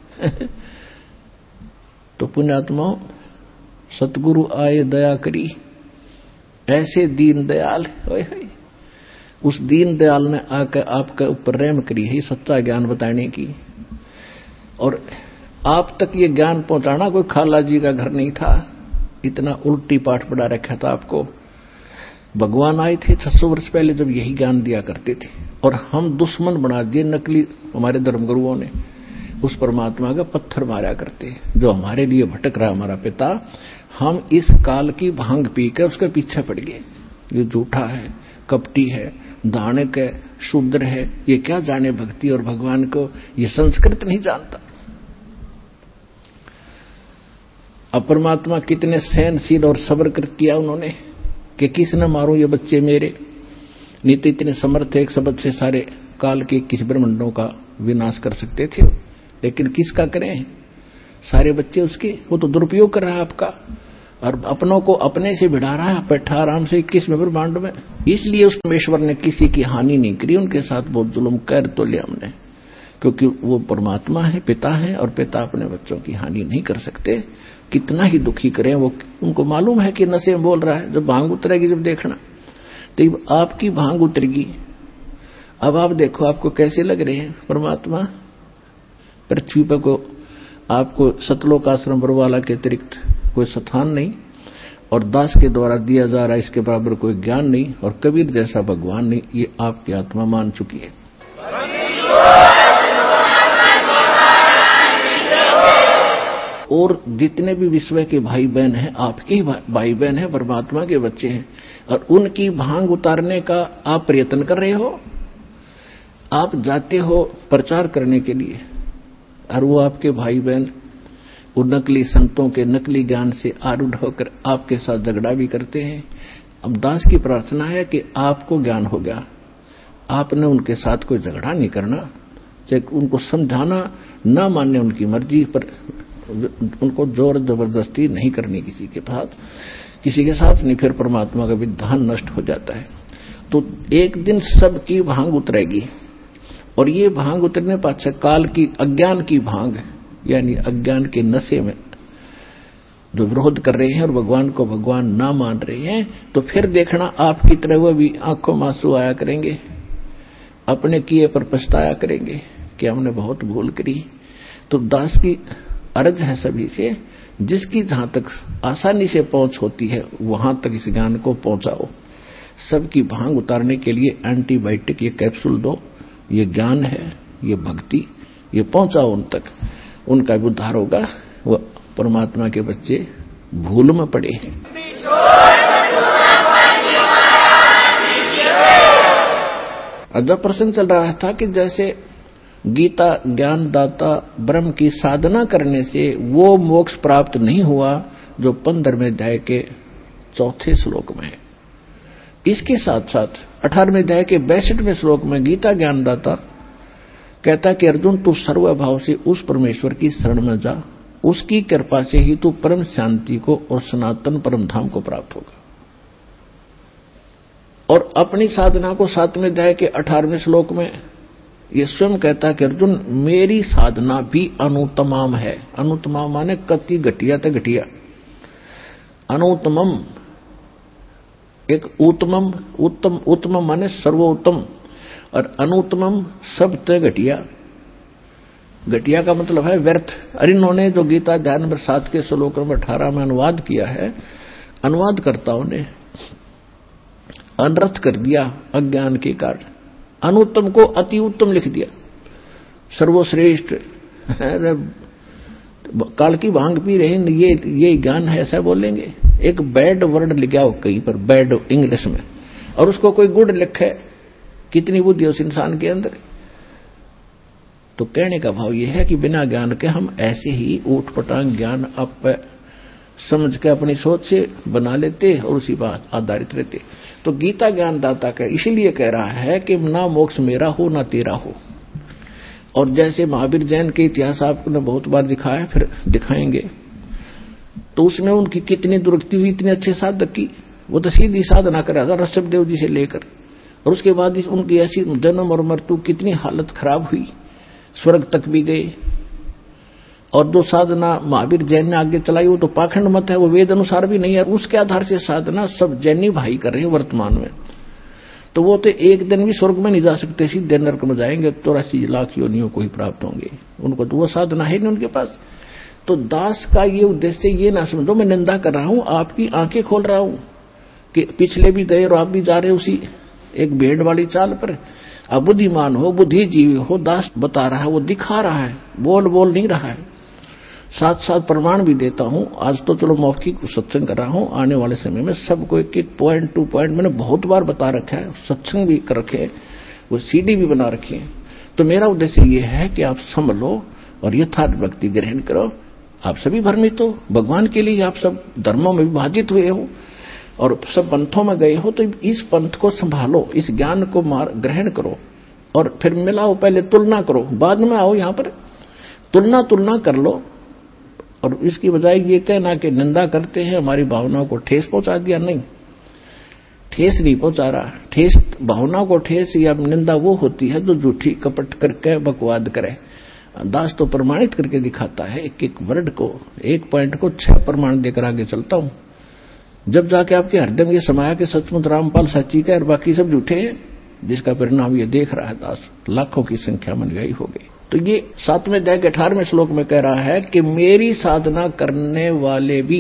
तो पुण्यात्माओं, सतगुरु आए दया करी, ऐसे दीन दयाल, उस दीन दयाल ने आकर आपके ऊपर रहम करी है सच्चा ज्ञान बताने की। और आप तक ये ज्ञान पहुंचाना कोई खाला जी का घर नहीं था, इतना उल्टी पाठ पढ़ा रखा था आपको। भगवान आए थे छह सौ वर्ष पहले जब यही ज्ञान दिया करते थे, और हम दुश्मन बना दिए नकली हमारे धर्मगुरुओं ने। उस परमात्मा का पत्थर मारा करते जो हमारे लिए भटक रहा हमारा पिता, हम इस काल की भांग पीकर उसके पीछे पड़ गए। ये झूठा है, कपटी है, दानक है, शूद्र है, ये क्या जाने भक्ति और भगवान को, ये संस्कृत नहीं जानता। अब परमात्मा कितने सहनशील और सब्र कर किया उन्होंने कि किस न मारूं ये बच्चे मेरे। नहीं तो इतने समर्थ एक शब्द से सारे काल के किस ब्रह्मांडों का विनाश कर सकते थे, लेकिन किसका करें? सारे बच्चे उसके। वो तो दुरुपयोग कर रहा है आपका, और अपनों को अपने से भिड़ा रहा है बैठा आराम से इक्कीसवें ब्रह्मांड में। इसलिए उस परमेश्वर ने किसी की हानि नहीं करी, उनके साथ बहुत जुल्म कर तो लिया हमने, क्योंकि वो परमात्मा है, पिता है, और पिता अपने बच्चों की हानि नहीं कर सकते। कितना ही दुखी करें वो, उनको मालूम है कि नशे में बोल रहा है। जब भांग उतरेगी जब देखना, तो आपकी भांग उतरेगी। अब आप देखो आपको कैसे लग रहे हैं परमात्मा। पृथ्वी पर को आपको सतलोक आश्रम बरवाला के अतिरिक्त कोई स्थान नहीं, और दास के द्वारा दिया जा रहा इसके बराबर कोई ज्ञान नहीं, और कबीर जैसा भगवान नहीं। ये आपकी आत्मा मान चुकी है। और जितने भी विश्व के भाई बहन हैं, आपके ही भाई बहन हैं, परमात्मा के बच्चे हैं, और उनकी भांग उतारने का आप प्रयत्न कर रहे हो। आप जाते हो प्रचार करने के लिए, और वो आपके भाई बहन उन नकली संतों के नकली ज्ञान से आरूढ़ होकर आपके साथ झगड़ा भी करते हैं। अब दास की प्रार्थना है कि आपको ज्ञान हो गया, आपने उनके साथ कोई झगड़ा नहीं करना, चाहे उनको समझाना ना माने उनकी मर्जी पर, उनको जोर जबरदस्ती नहीं करनी किसी के साथ, किसी के साथ नहीं, फिर परमात्मा का विधान नष्ट हो जाता है। तो एक दिन सबकी भांग उतरेगी, और ये भांग उतरने पाछे काल की अज्ञान की भांग, यानी अज्ञान के नशे में जो विरोध कर रहे हैं और भगवान को भगवान ना मान रहे हैं, तो फिर देखना आपकी तरह वो भी आंखों में आंसू आया करेंगे, अपने किए पर पछताया करेंगे कि हमने बहुत भूल करी। तो दास की अर्ज है सभी से, जिसकी जहां तक आसानी से पहुंच होती है वहां तक इस ज्ञान को पहुंचाओ। सबकी भांग उतारने के लिए एंटीबायोटिक ये कैप्सूल दो, ये ज्ञान है, ये भक्ति, ये पहुंचाओ उन तक, उनका भी उद्धार होगा। वो परमात्मा के बच्चे भूल में पड़े हैं। अजब प्रश्न चल रहा था कि जैसे गीता ज्ञान दाता ब्रह्म की साधना करने से वो मोक्ष प्राप्त नहीं हुआ जो पंद्रहवें अध्याय के चौथे श्लोक में है। इसके साथ साथ अठारहवें अध्याय के बैसठवें श्लोक में गीता ज्ञानदाता कहता कि अर्जुन तू सर्वभाव से उस परमेश्वर की शरण में जा, उसकी कृपा से ही तू परम शांति को और सनातन परम धाम को प्राप्त होगा। और अपनी साधना को सातवें अध्याय के अठारहवें श्लोक में ये स्वयं कहता है कि अर्जुन मेरी साधना भी अनुत्तमाम है। अनुत्तमाम माने कति घटिया ते घटिया, अनुत्तमम एक उत्तमम, उत्तम उत्तम माने सर्वोत्तम, और अनुत्तमम सब ते घटिया। घटिया का मतलब है व्यर्थ। और इन्होंने जो गीता अध्याय नंबर सात के श्लोक नंबर अठारह में अनुवाद किया है, अनुवादकर्ताओं ने अनर्थ कर दिया अज्ञान के कारण। अनुत्तम को अति उत्तम लिख दिया, सर्वश्रेष्ठ। काल की भांग पी रहे ये ये ज्ञान है ऐसा बोलेंगे। एक बैड वर्ड लिखा हो कहीं पर, बैड इंग्लिश में, और उसको कोई गुड लिखे। कितनी बुद्धि उस इंसान के अंदर। तो कहने का भाव यह है कि बिना ज्ञान के हम ऐसे ही ऊट पटांग ज्ञान आप समझ के अपनी सोच से बना लेते और उसी पर आधारित रहते। तो गीता ज्ञानदाता का इसीलिए कह रहा है कि ना मोक्ष मेरा हो ना तेरा हो। और जैसे महावीर जैन के इतिहास आपने बहुत बार दिखाया, फिर दिखाएंगे, तो उसमें उनकी कितनी दुर्गति हुई, इतने अच्छे साधक की। वो तो सीधी साधना कर रहा था ऋषभ देव जी से लेकर, और उसके बाद उनकी ऐसी जन्म और मृत्यु कितनी हालत खराब हुई, स्वर्ग तक भी गए। और जो साधना महावीर जैन ने आगे चलाई वो तो पाखंड मत है, वो वेद अनुसार भी नहीं है। उसके आधार से साधना सब जैनी भाई कर रहे हैं वर्तमान में। तो वो तो एक दिन भी स्वर्ग में नहीं जा सकते, सीधे नरक में जाएंगे, चौरासी लाख योनियों को ही प्राप्त होंगे। उनको तो वो साधना है नहीं उनके पास। तो दास का ये उद्देश्य ये ना समझो मैं निंदा कर रहा हूं, आपकी आंखें खोल रहा हूं कि पिछले भी गए और आप भी जा रहे उसी एक भेड़ वाली चाल पर। अब बुद्धिमान हो, बुद्धिजीवी हो, दास बता रहा है, वो दिखा रहा है, बोल बोल नहीं रहा है। साथ साथ प्रमाण भी देता हूं। आज तो चलो मौखिक सत्संग कर रहा हूं, आने वाले समय में सबको एक एक पॉइंट टू पॉइंट मैंने बहुत बार बता रखा है, सत्संग भी कर रखे, वो सीडी भी बना रखी है। तो मेरा उद्देश्य ये है कि आप समझ लो और यथार्थ भक्ति ग्रहण करो। आप सभी भ्रमित हो, भगवान के लिए आप सब धर्मों में विभाजित हुए हो और सब पंथों में गए हो, तो इस पंथ को संभालो, इस ज्ञान को मार ग्रहण करो और फिर मिलाओ। पहले तुलना करो, बाद में आओ यहां पर तुलना तुलना कर लो। और इसकी बजाय ये कहना कि निंदा करते हैं, हमारी भावनाओं को ठेस पहुंचा दिया, नहीं, ठेस नहीं पहुंचा रहा। ठेस भावना को ठेस या निंदा वो होती है जो झूठी कपट करके बकवाद करे। दास तो प्रमाणित करके दिखाता है, एक एक वर्ड को, एक पॉइंट को छह प्रमाण देकर आगे चलता हूं। जब जाके आपके हृदय में ये समाया कि सचमुच रामपाल सच्ची का और बाकी सब झूठे हैं, जिसका परिणाम ये देख रहा है दास, लाखों की संख्या में गई हो गई। तो ये सातवें अध्याय के अठारहवें श्लोक में कह रहा है कि मेरी साधना करने वाले भी,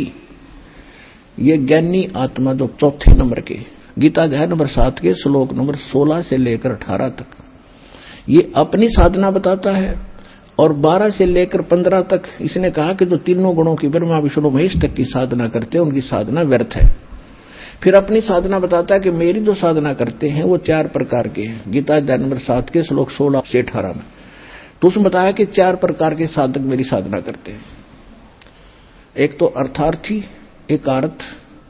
ये ज्ञानी आत्मा जो चौथे नंबर के गीता अध्याय नंबर सात के श्लोक नंबर सोलह से लेकर अठारह तक, ये अपनी साधना बताता है। और बारह से लेकर पंद्रह तक इसने कहा कि जो तीनों गुणों की ब्रह्मा विष्णु महेश तक की साधना करते हैं उनकी साधना व्यर्थ है। फिर अपनी साधना बताता है कि मेरी जो साधना करते हैं वो चार प्रकार के हैं, गीता अध्याय नंबर सात के श्लोक सोलह से अठारह में। तो उसमें बताया कि चार प्रकार के साधक मेरी साधना करते हैं। एक तो अर्थार्थी, एक आर्थ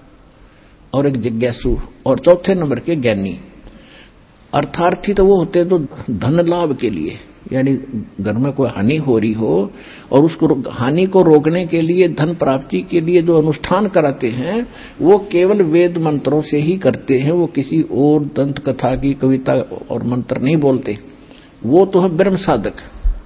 और एक जिज्ञासु, और चौथे नंबर के ज्ञानी। अर्थार्थी तो वो होते हैं जो धन लाभ के लिए, यानी घर में कोई हानि हो रही हो और उसको हानि को रोकने के लिए, धन प्राप्ति के लिए जो अनुष्ठान कराते हैं वो केवल वेद मंत्रों से ही करते हैं। वो किसी और दंत कथा की कविता और मंत्र नहीं बोलते, वो तो है ब्रह्म साधक।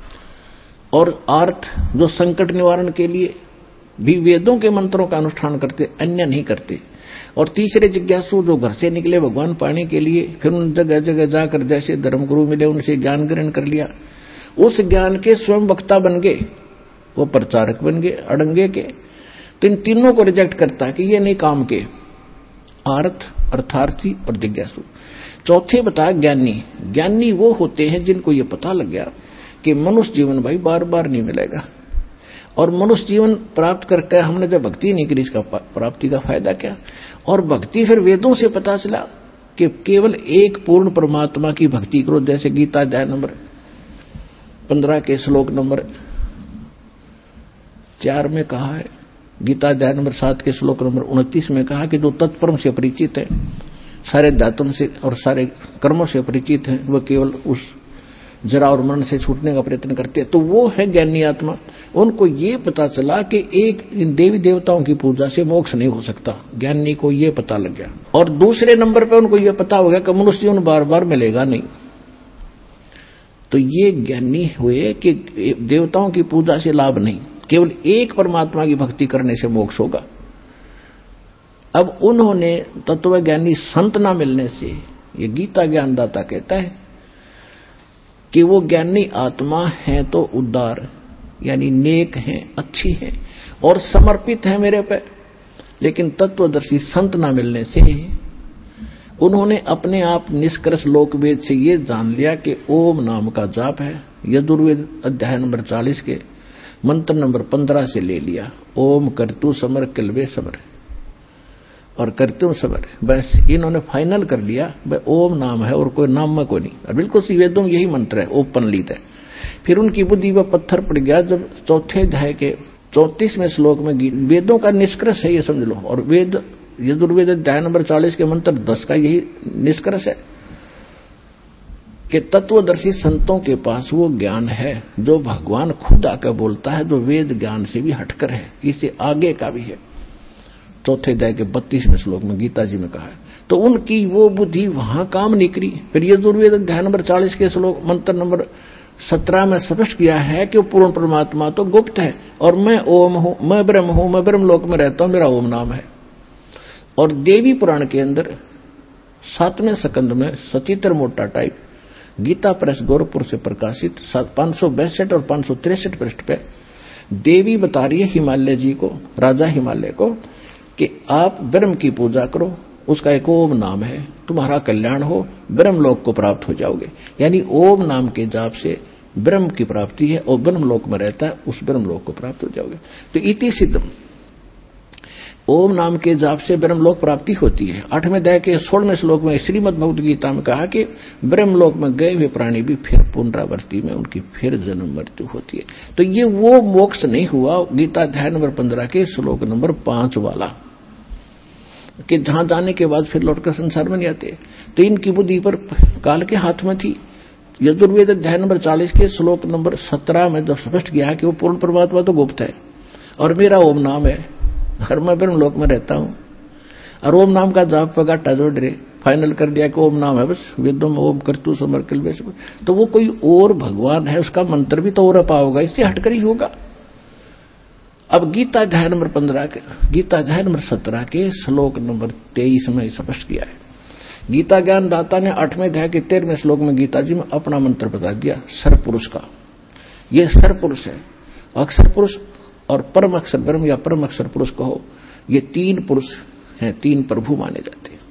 और आर्थ जो संकट निवारण के लिए भी वेदों के मंत्रों का अनुष्ठान करते, अन्य नहीं करते। और तीसरे जिज्ञासु जो घर से निकले भगवान पाने के लिए, फिर उन जगह जगह जाकर जैसे धर्मगुरु मिले उनसे ज्ञान ग्रहण कर लिया, उस ज्ञान के स्वयं वक्ता बन गए, वो प्रचारक बन गए अड़ंगे के। तो इन तीनों को रिजेक्ट करता है कि ये नहीं काम के, आर्थ, अर्थार्थी और जिज्ञासु। चौथे बताया ज्ञानी। ज्ञानी वो होते हैं जिनको ये पता लग गया कि मनुष्य जीवन भाई बार बार नहीं मिलेगा, और मनुष्य जीवन प्राप्त करके हमने जब भक्ति नहीं करी, इसका प्राप्ति का फायदा क्या। और भक्ति फिर वेदों से पता चला कि केवल एक पूर्ण परमात्मा की भक्ति करो, जैसे गीता अध्याय नंबर पंद्रह के श्लोक नंबर चार में कहा है, गीता अध्याय नंबर सात के श्लोक नंबर उनतीस में कहा कि जो तत्परम से परिचित है, सारे धातुओं से और सारे कर्मों से परिचित है, वह केवल उस जरा और मरण से छूटने का प्रयत्न करते हैं, तो वो है ज्ञानी आत्मा। उनको ये पता चला कि एक इन देवी देवताओं की पूजा से मोक्ष नहीं हो सकता, ज्ञानी को ये पता लग गया। और दूसरे नंबर पे उनको ये पता हो गया कि मनुष्य जीवन बार बार मिलेगा नहीं। तो ये ज्ञानी हुए कि देवताओं की पूजा से लाभ नहीं, केवल एक परमात्मा की भक्ति करने से मोक्ष होगा। अब उन्होंने तत्वज्ञानी संत ना मिलने से, ये गीता ज्ञानदाता कहता है कि वो ज्ञानी आत्मा है तो उदार, यानी नेक हैं, अच्छी हैं और समर्पित है मेरे पे, लेकिन तत्वदर्शी संत ना मिलने से उन्होंने अपने आप निष्कर्ष लोकवेद से ये जान लिया कि ओम नाम का जाप है। यजुर्वेद अध्याय नंबर चालीस के मंत्र नंबर पंद्रह से ले लिया, ओम करतु समर किलवे समर और करतु समर, बस इन्होंने फाइनल कर लिया भाई ओम नाम है और कोई नाम में कोई नहीं। और बिल्कुल सी वेदों में यही मंत्र है, ओपन लीत है। फिर उनकी बुद्धि पर पत्थर पड़ गया जब चौथे अध्याय के चौंतीसवें श्लोक में वेदों का निष्कर्ष है ये समझ लो, और वेद यजुर्वेद अध्याय नंबर चालीस के मंत्र दस का यही निष्कर्ष है कि तत्वदर्शी संतों के पास वो ज्ञान है जो भगवान खुद आकर बोलता है, जो वेद ज्ञान से भी हटकर है, इससे आगे का भी है। चौथे अध्याय के बत्तीसवें श्लोक में गीता जी में कहा है। तो उनकी वो बुद्धि वहां काम निकली। फिर यजुर्वेद अध्याय नंबर चालीस के श्लोक मंत्र नंबर सत्रह में स्पष्ट किया है कि पूर्ण परमात्मा तो गुप्त है और मैं ओम हूं, मैं ब्रह्म हूं, मैं ब्रह्म लोक में रहता हूं, मेरा ओम नाम है। और देवी पुराण के अंदर सातवें स्कंद में सचित्र मोटा टाइप गीता प्रेस गोरखपुर से प्रकाशित पांच सौ बैसठ और पांच सौ तिरसठ पृष्ठ पे देवी बता रही है हिमालय जी को, राजा हिमालय को, कि आप ब्रह्म की पूजा करो, उसका एक ओम नाम है, तुम्हारा कल्याण हो, ब्रह्मलोक को प्राप्त हो जाओगे। यानी ओम नाम के जाप से ब्रह्म की प्राप्ति है और ब्रह्मलोक में रहता है, उस ब्रह्मलोक को प्राप्त हो जाओगे। तो इति सिद्धम, ओम नाम के जाप से ब्रह्मलोक प्राप्ति होती है। आठवें अध्याय के सोलहवें श्लोक में श्रीमद् भगवद गीता में कहा कि ब्रह्मलोक में गए हुए प्राणी भी फिर पुनरावृत्ति में उनकी फिर जन्म मृत्यु होती है। तो ये वो मोक्ष नहीं हुआ गीता अध्याय नंबर पंद्रह के श्लोक नंबर पांच वाला, कि जहां जाने के बाद फिर लौटकर संसार में नहीं आते। तो इनकी बुद्धि पर काल के हाथ में थी। यजुर्वेद अध्याय नंबर चालीस के श्लोक नंबर सत्रह में जब स्पष्ट किया कि वो पूर्ण परमात्मा तो गुप्त है और मेरा ओम नाम है और मैं ब्रह्मलोक में रहता हूं, और ओम नाम का जाप पगाटा जोड़ रहे, फाइनल कर दिया कि ओम नाम है बस, वेदों में ओम करतु समरकल वैसे, तो वो कोई और भगवान है, उसका मंत्र भी तो और पाओगा, इससे हटकर ही होगा। अब गीता अध्याय नंबर पंद्रह के गीता अध्याय नंबर सत्रह के श्लोक नंबर तेईस में स्पष्ट किया है। गीता ज्ञान दाता ने आठवें अध्याय के तेरहवें श्लोक में गीता जी में अपना मंत्र बता दिया सर पुरुष का। ये सर पुरुष है, अक्षर पुरुष और परम अक्षर ब्रह्म या परम अक्षर पुरुष कहो, ये तीन पुरुष हैं, तीन प्रभु माने जाते हैं।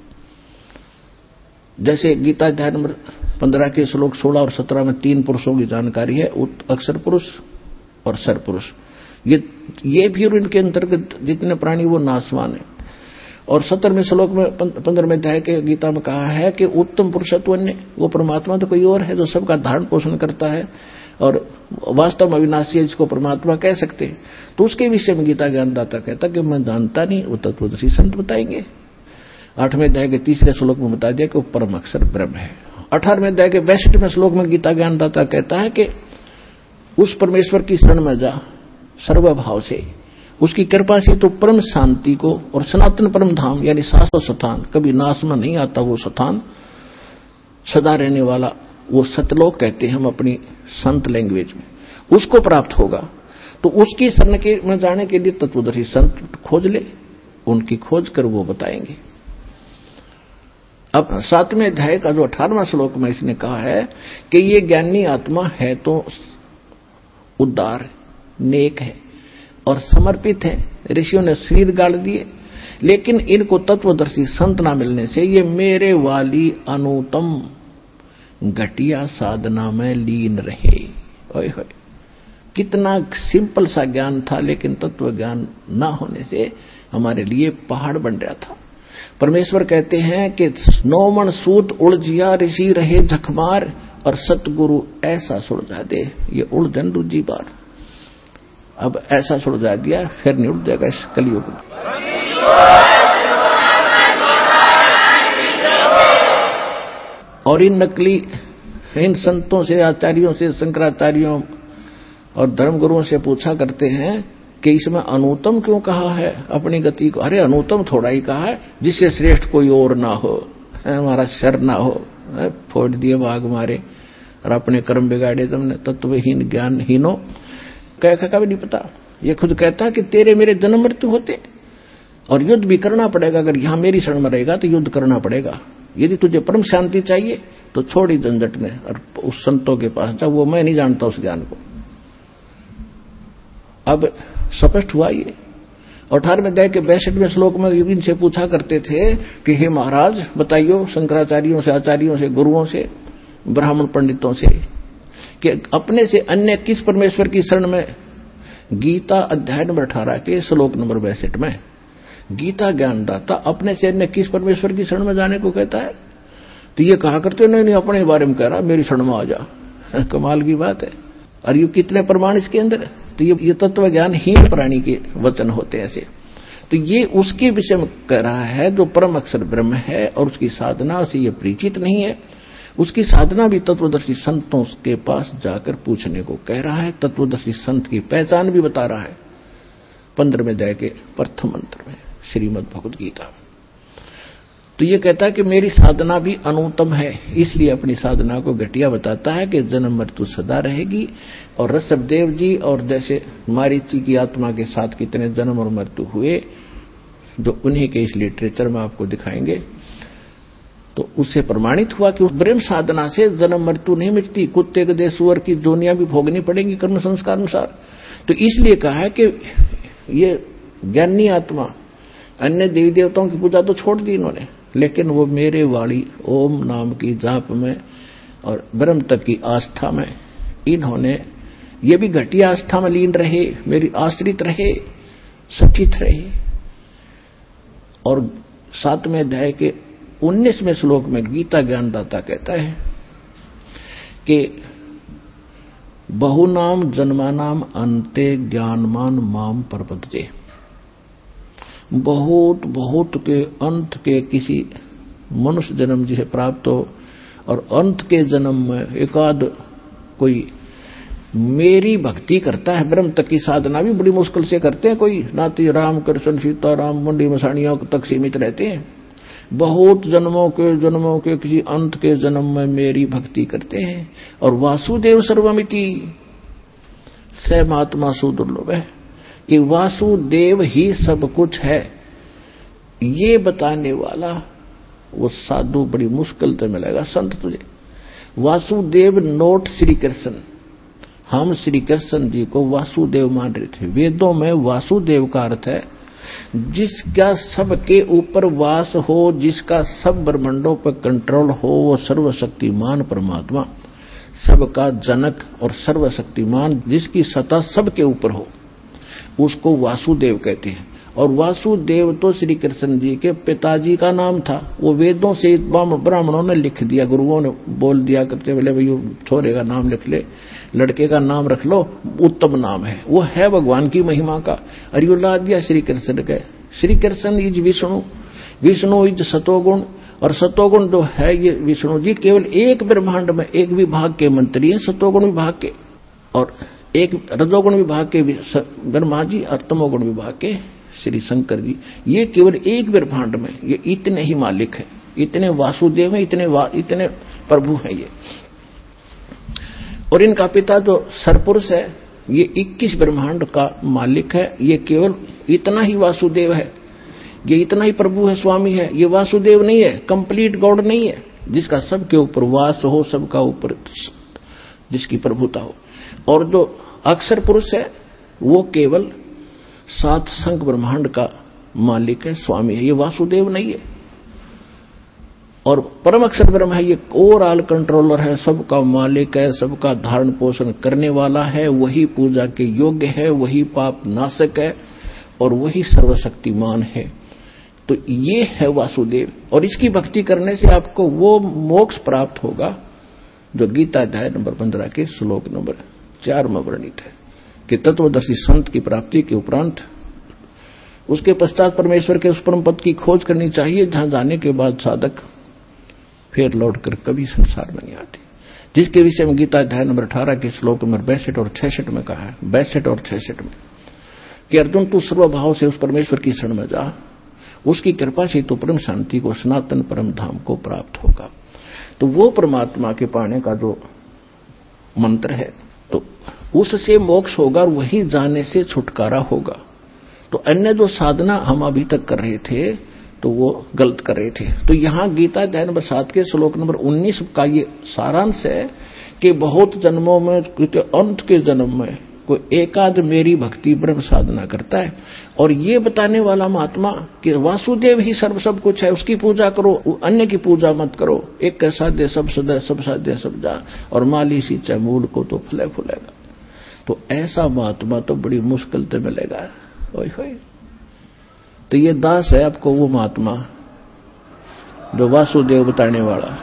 जैसे गीता अध्याय नंबर पंद्रह के श्लोक सोलह और सत्रह में तीन पुरुषों की जानकारी है, अक्षर पुरुष और सर पुरुष। ये ये भी और इनके अंतर्गत जितने प्राणी वो नाशवान है। और सत्रहवें श्लोक में पंद्रहवें अध्याय के गीता में कहा है कि उत्तम पुरुषत्व अन्य, वो परमात्मा तो कोई और है जो सबका धारण पोषण करता है और वास्तव में अविनाशी है, जिसको परमात्मा कह सकते हैं। तो उसके विषय में गीता ज्ञानदाता कहता कि मैं जानता नहीं, वो तत्वदर्शी संत बताएंगे। आठवें अध्याय के तीसरे श्लोक में बता दिया कि वो परम अक्षर ब्रह्म है। अठारहवें अध्याय के बैसठवें श्लोक में गीता ज्ञानदाता कहता है कि उस परमेश्वर की शरण में जा सर्वभाव से, उसकी कृपा से तो परम शांति को और सनातन परम धाम यानी शाश्वत स्थान, कभी नाश में नहीं आता वो स्थान, सदा रहने वाला वो सतलोक कहते हैं हम अपनी संत लैंग्वेज में, उसको प्राप्त होगा। तो उसकी शरण के में जाने के लिए तत्वदर्शी संत खोज ले, उनकी खोज कर वो बताएंगे। अब सातवें अध्याय का जो अठारहवां श्लोक में इसने कहा है कि ये ज्ञानी आत्मा है तो उदार नेक है और समर्पित है, ऋषियों ने शरीर गाड़ दिए, लेकिन इनको तत्वदर्शी संत ना मिलने से ये मेरे वाली अनुतम घटिया साधना में लीन रहे। ओए होए, कितना सिंपल सा ज्ञान था, लेकिन तत्व ज्ञान ना होने से हमारे लिए पहाड़ बन रहा था। परमेश्वर कहते हैं कि नौमन सूत उलझिया ऋषि रहे झकमार और सतगुरु ऐसा सुलझा दे, ये उलझन दूजी बार। अब ऐसा सुलझा दिया, फिर नहीं उठ जाएगा इस कलयुग में। और इन नकली इन संतों से, आचार्यों से, शंकराचार्यों और धर्मगुरुओं से पूछा करते हैं कि इसमें अनुतम क्यों कहा है अपनी गति को। अरे अनुतम थोड़ा ही कहा है, जिससे श्रेष्ठ कोई और ना हो, हमारा शर ना हो, फोड़ दिए बाघ मारे और अपने कर्म बिगाड़े तुमने, तत्वहीन ज्ञानहीनो। कह का भी नहीं पता। ये खुद कहता है कि तेरे मेरे जन्म मृत्यु होते और युद्ध भी करना पड़ेगा। अगर यहां मेरी शरण में रहेगा तो युद्ध करना पड़ेगा। यदि तुझे परम शांति चाहिए तो छोड़ी झंझट में और उस संतों के पास जा, वो मैं नहीं जानता उस ज्ञान को। अब स्पष्ट हुआ ये। अठारहवें अध्याय के बैसठवें श्लोक में इनसे पूछा करते थे कि हे महाराज बताइयो, शंकराचार्यों से, आचार्यों से, गुरुओं से, ब्राह्मण पंडितों से, कि अपने से अन्य किस परमेश्वर की शरण में। गीता अध्याय नंबर अठारह के श्लोक नंबर बैसठ में गीता ज्ञानदाता अपने से अन्य किस परमेश्वर की शरण में जाने को कहता है। तो ये कहा करते नहीं नहीं अपने बारे में कह रहा, मेरी शरण में आ जा। कमाल की बात है। और ये कितने प्रमाण इसके अंदर। तो ये, ये तत्व ज्ञानहीन प्राणी के वचन होते हैं ऐसे। तो ये उसके विषय में कह रहा है जो परम अक्षर ब्रह्म है और उसकी साधना से ये परिचित नहीं है। उसकी साधना भी तत्वदर्शी संतों के पास जाकर पूछने को कह रहा है। तत्वदर्शी संत की पहचान भी बता रहा है पंद्रहवें अध्याय के प्रथम मंत्र में श्रीमद् भगवद गीता। तो ये कहता है कि मेरी साधना भी अनुत्तम है, इसलिए अपनी साधना को घटिया बताता है कि जन्म मृत्यु सदा रहेगी। और ऋषभदेव जी और जैसे मारीची की आत्मा के साथ कितने जन्म और मृत्यु हुए, जो उन्हीं के इस लिटरेचर में आपको दिखाएंगे, तो उससे प्रमाणित हुआ कि उस ब्रह्म साधना से जन्म मृत्यु नहीं मिटती। कुत्ते गधे सुअर की दुनिया भी भोगनी पड़ेगी कर्म संस्कार अनुसार। तो इसलिए कहा है कि ये ज्ञानी आत्मा अन्य देवी देवताओं की पूजा तो छोड़ दी इन्होंने, लेकिन वो मेरे वाली ओम नाम की जाप में और ब्रह्म तक की आस्था में इन्होंने ये भी घटिया आस्था में लीन रहे, मेरी आश्रित रहे, सचित रहे। और सातवें अध्याय के उन्नीसवें श्लोक में गीता ज्ञानदाता कहता है कि बहुनाम जन्मानाम अंते ज्ञानमान माम प्रपद्ये। बहुत बहुत के अंत के किसी मनुष्य जन्म जिसे प्राप्त हो और अंत के जन्म में एकाध कोई मेरी भक्ति करता है, ब्रह्म तक की साधना भी बड़ी मुश्किल से करते हैं, कोई नाती राम कृष्ण सीता राम मुंडी मसाणियों तक सीमित रहते हैं। बहुत जन्मों के जन्मों के किसी अंत के जन्म में मेरी भक्ति करते हैं। और वासुदेव सर्वमिति स महात्मा सुदुर्लभ है कि वासुदेव ही सब कुछ है, ये बताने वाला वो साधु बड़ी मुश्किल से मिलेगा संत तुझे। वासुदेव नोट श्री कृष्ण, हम श्री कृष्ण जी को वासुदेव मान रहे थे। वेदों में वासुदेव का अर्थ है जिसका सबके ऊपर वास हो, जिसका सब ब्रह्मांडों पर कंट्रोल हो, वो सर्वशक्तिमान परमात्मा, सबका जनक और सर्वशक्तिमान, जिसकी सत्ता सबके ऊपर हो, उसको वासुदेव कहते हैं। और वासुदेव तो श्री कृष्ण जी के पिताजी का नाम था। वो वेदों से ब्राह्मणों ने लिख दिया, गुरुओं ने बोल दिया करते बोले भाई छोरे का नाम लिख ले, लड़के का नाम रख लो, उत्तम नाम है, वो है भगवान की महिमा का। और यो ला दिया श्री कृष्ण के। श्री कृष्ण इज विष्णु, विष्णु इज सतोगुण, और सतोगुण जो है ये विष्णु जी केवल एक ब्रह्मांड में एक विभाग के मंत्री हैं, सतोगुण विभाग के, और एक रजोगुण विभाग के ब्रह्मा जी और तमोगुण विभाग के श्री शंकर जी। ये केवल एक ब्रह्मांड में ये इतने ही मालिक है, इतने वासुदेव हैं, इतने वा, इतने प्रभु हैं ये। और इनका पिता जो सरपुरुष है ये इक्कीस ब्रह्मांड का मालिक है, ये केवल इतना ही वासुदेव है, ये इतना ही प्रभु है, स्वामी है। ये वासुदेव नहीं है, कंप्लीट गॉड नहीं है, जिसका सबके ऊपर वास हो, सबका ऊपर जिसकी प्रभुता हो। और जो अक्षर पुरुष है वो केवल सात संख ब्रह्मांड का मालिक है, स्वामी है, ये वासुदेव नहीं है। और परम अक्षर ब्रह्म है, ये ओवरऑल कंट्रोलर है, सबका मालिक है, सबका धारण पोषण करने वाला है, वही पूजा के योग्य है, वही पाप नाशक है और वही सर्वशक्तिमान है। तो ये है वासुदेव। और इसकी भक्ति करने से आपको वो मोक्ष प्राप्त होगा जो गीता अध्याय नंबर पंद्रह के श्लोक नंबर चार में वर्णित है कि तत्वदर्शी संत की प्राप्ति के उपरांत उसके पश्चात परमेश्वर के उस परम पद की खोज करनी चाहिए जहां जाने के बाद साधक फिर लौटकर कभी संसार में नहीं आते, जिसके विषय में गीता अध्याय नंबर अठारह के श्लोक नंबर बैसठ और छियासठ में कहा है, बैसठ और छियासठ में कि अर्जुन तू सर्वभाव से उस परमेश्वर की शरण में जा, उसकी कृपा से तो परम शांति को, सनातन परम धाम को प्राप्त होगा। तो वो परमात्मा के पाने का जो मंत्र है तो उससे मोक्ष होगा और वही जाने से छुटकारा होगा। तो अन्य जो साधना हम अभी तक कर रहे थे तो वो गलत कर रहे थे। तो यहां गीता अध्याय नंबर सात के श्लोक नंबर उन्नीस का ये सारांश है कि बहुत जन्मों में, अंत के जन्म में कोई एकाध मेरी भक्ति ब्रह्म साधना करता है और ये बताने वाला महात्मा कि वासुदेव ही सर्व सब कुछ है, उसकी पूजा करो, अन्य की पूजा मत करो, एक का साध्य सब सदा, सब साध्य सब जा, और माली सींचे मूल को तो फले फूलेगा। तो ऐसा महात्मा तो बड़ी मुश्किल से मिलेगा। ओए होए, तो ये दास है आपको वो महात्मा जो वासुदेव बताने वाला।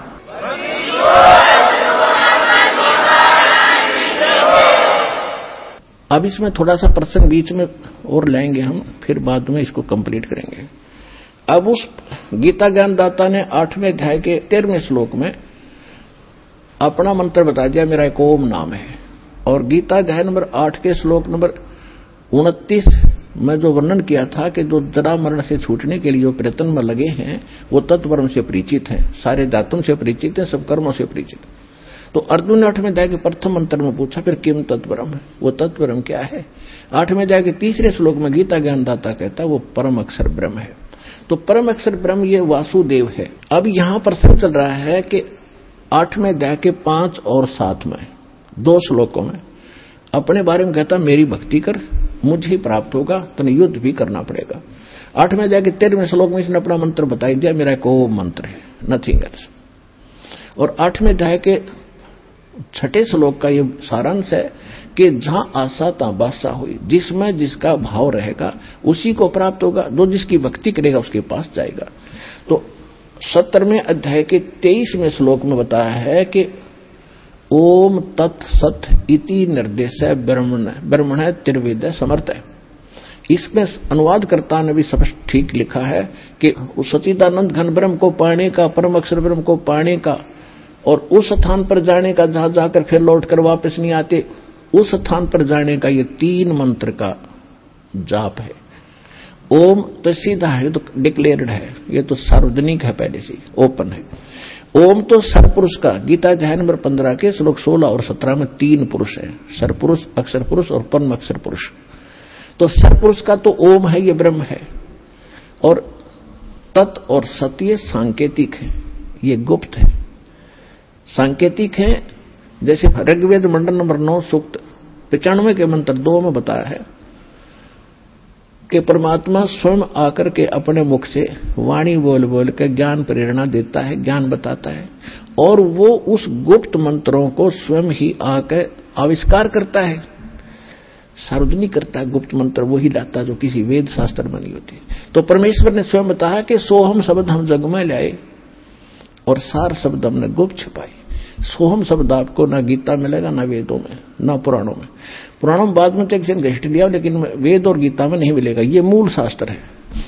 अब इसमें थोड़ा सा प्रसंग बीच में और लाएंगे हम, फिर बाद में इसको कंप्लीट करेंगे। अब उस गीता ज्ञानदाता ने आठवें अध्याय के तेरहवें श्लोक में अपना मंत्र बता दिया, मेरा एक ओम नाम है। और गीता अध्याय नंबर आठ के श्लोक नंबर उनतीस में जो वर्णन किया था कि जो जरा मरण से छूटने के लिए जो प्रयत्न में लगे हैं वो तत्वब्रह्म से परिचित हैं, सारे धातुओं से परिचित हैं, सब कर्मों से परिचित। तो अर्जुन ने आठवें अध्याय के प्रथम मंत्र में पूछा फिर किम तत्वब्रह्म, वो तत्वब्रह्म क्या है। आठवें अध्याय के तीसरे श्लोक में गीता ज्ञानदाता कहता है वो परम अक्षर ब्रह्म है। तो परम अक्षर ब्रह्म ये वासुदेव है। अब यहां प्रश्न चल रहा है कि आठवें अध्याय के पांच और सात में दो श्लोकों में अपने बारे में कहता मेरी भक्ति कर, मुझे ही प्राप्त होगा, तो युद्ध भी करना पड़ेगा। आठवें जाके तेरहवें श्लोक में इसने अपना मंत्र बताई दिया, मेरा एक ओम मंत्र है, नथिंग एल्स। और आठवें अध्याय के छठे श्लोक का ये सारांश है कि जहां आशा तहां बादशा हुई, जिसमें जिसका भाव रहेगा उसी को प्राप्त होगा, जो जिसकी भक्ति करेगा उसके पास जाएगा। तो सत्रहवें अध्याय के तेईसवें श्लोक में बताया है कि ओम तत् सत इति निर्देश ब्रह्मण ब्रह्मण त्रिवेद समर्थ है। इसमें अनुवादकर्ता ने भी सब ठीक लिखा है कि सच्चिदानंद घन ब्रह्म को पाने का, परम अक्षर ब्रह्म को पाने का और उस स्थान पर जाने का जहां जाकर फिर लौट कर वापस नहीं आते, उस स्थान पर जाने का ये तीन मंत्र का जाप है। ओम तो सीधा है, तो डिक्लेयर्ड है, ये तो सार्वजनिक है, पहले से ओपन है। ओम तो सरपुरुष का, गीता अध्याय नंबर पंद्रह के श्लोक सोलह और सत्रह में तीन पुरुष है, सरपुरुष, अक्षर पुरुष और परम अक्षर पुरुष। तो सरपुरुष का तो ओम है, ये ब्रह्म है, और तत् और सत्य सांकेतिक है, ये गुप्त है, सांकेतिक है। जैसे ऋग्वेद मंडल नंबर नौ सूक्त पचानवे के मंत्र दो में बताया है कि परमात्मा स्वयं आकर के अपने मुख से वाणी बोल बोल के ज्ञान प्रेरणा देता है, ज्ञान बताता है, और वो उस गुप्त मंत्रों को स्वयं ही आकर आविष्कार करता है, सार्वजनिक करता है। गुप्त मंत्र वही लाता जो किसी वेद शास्त्र में नहीं होती। तो परमेश्वर ने स्वयं बताया कि सोहम शब्द हम जग में लाए और सार शब्द हमने गुप्त छिपाए। सोहम शब्द आपको ना गीता मिलेगा, ना वेदों में, ना पुराणों में। पुराणों में बाद में तो एक जन घट लिया, लेकिन वेद और गीता में नहीं मिलेगा, ये मूल शास्त्र है।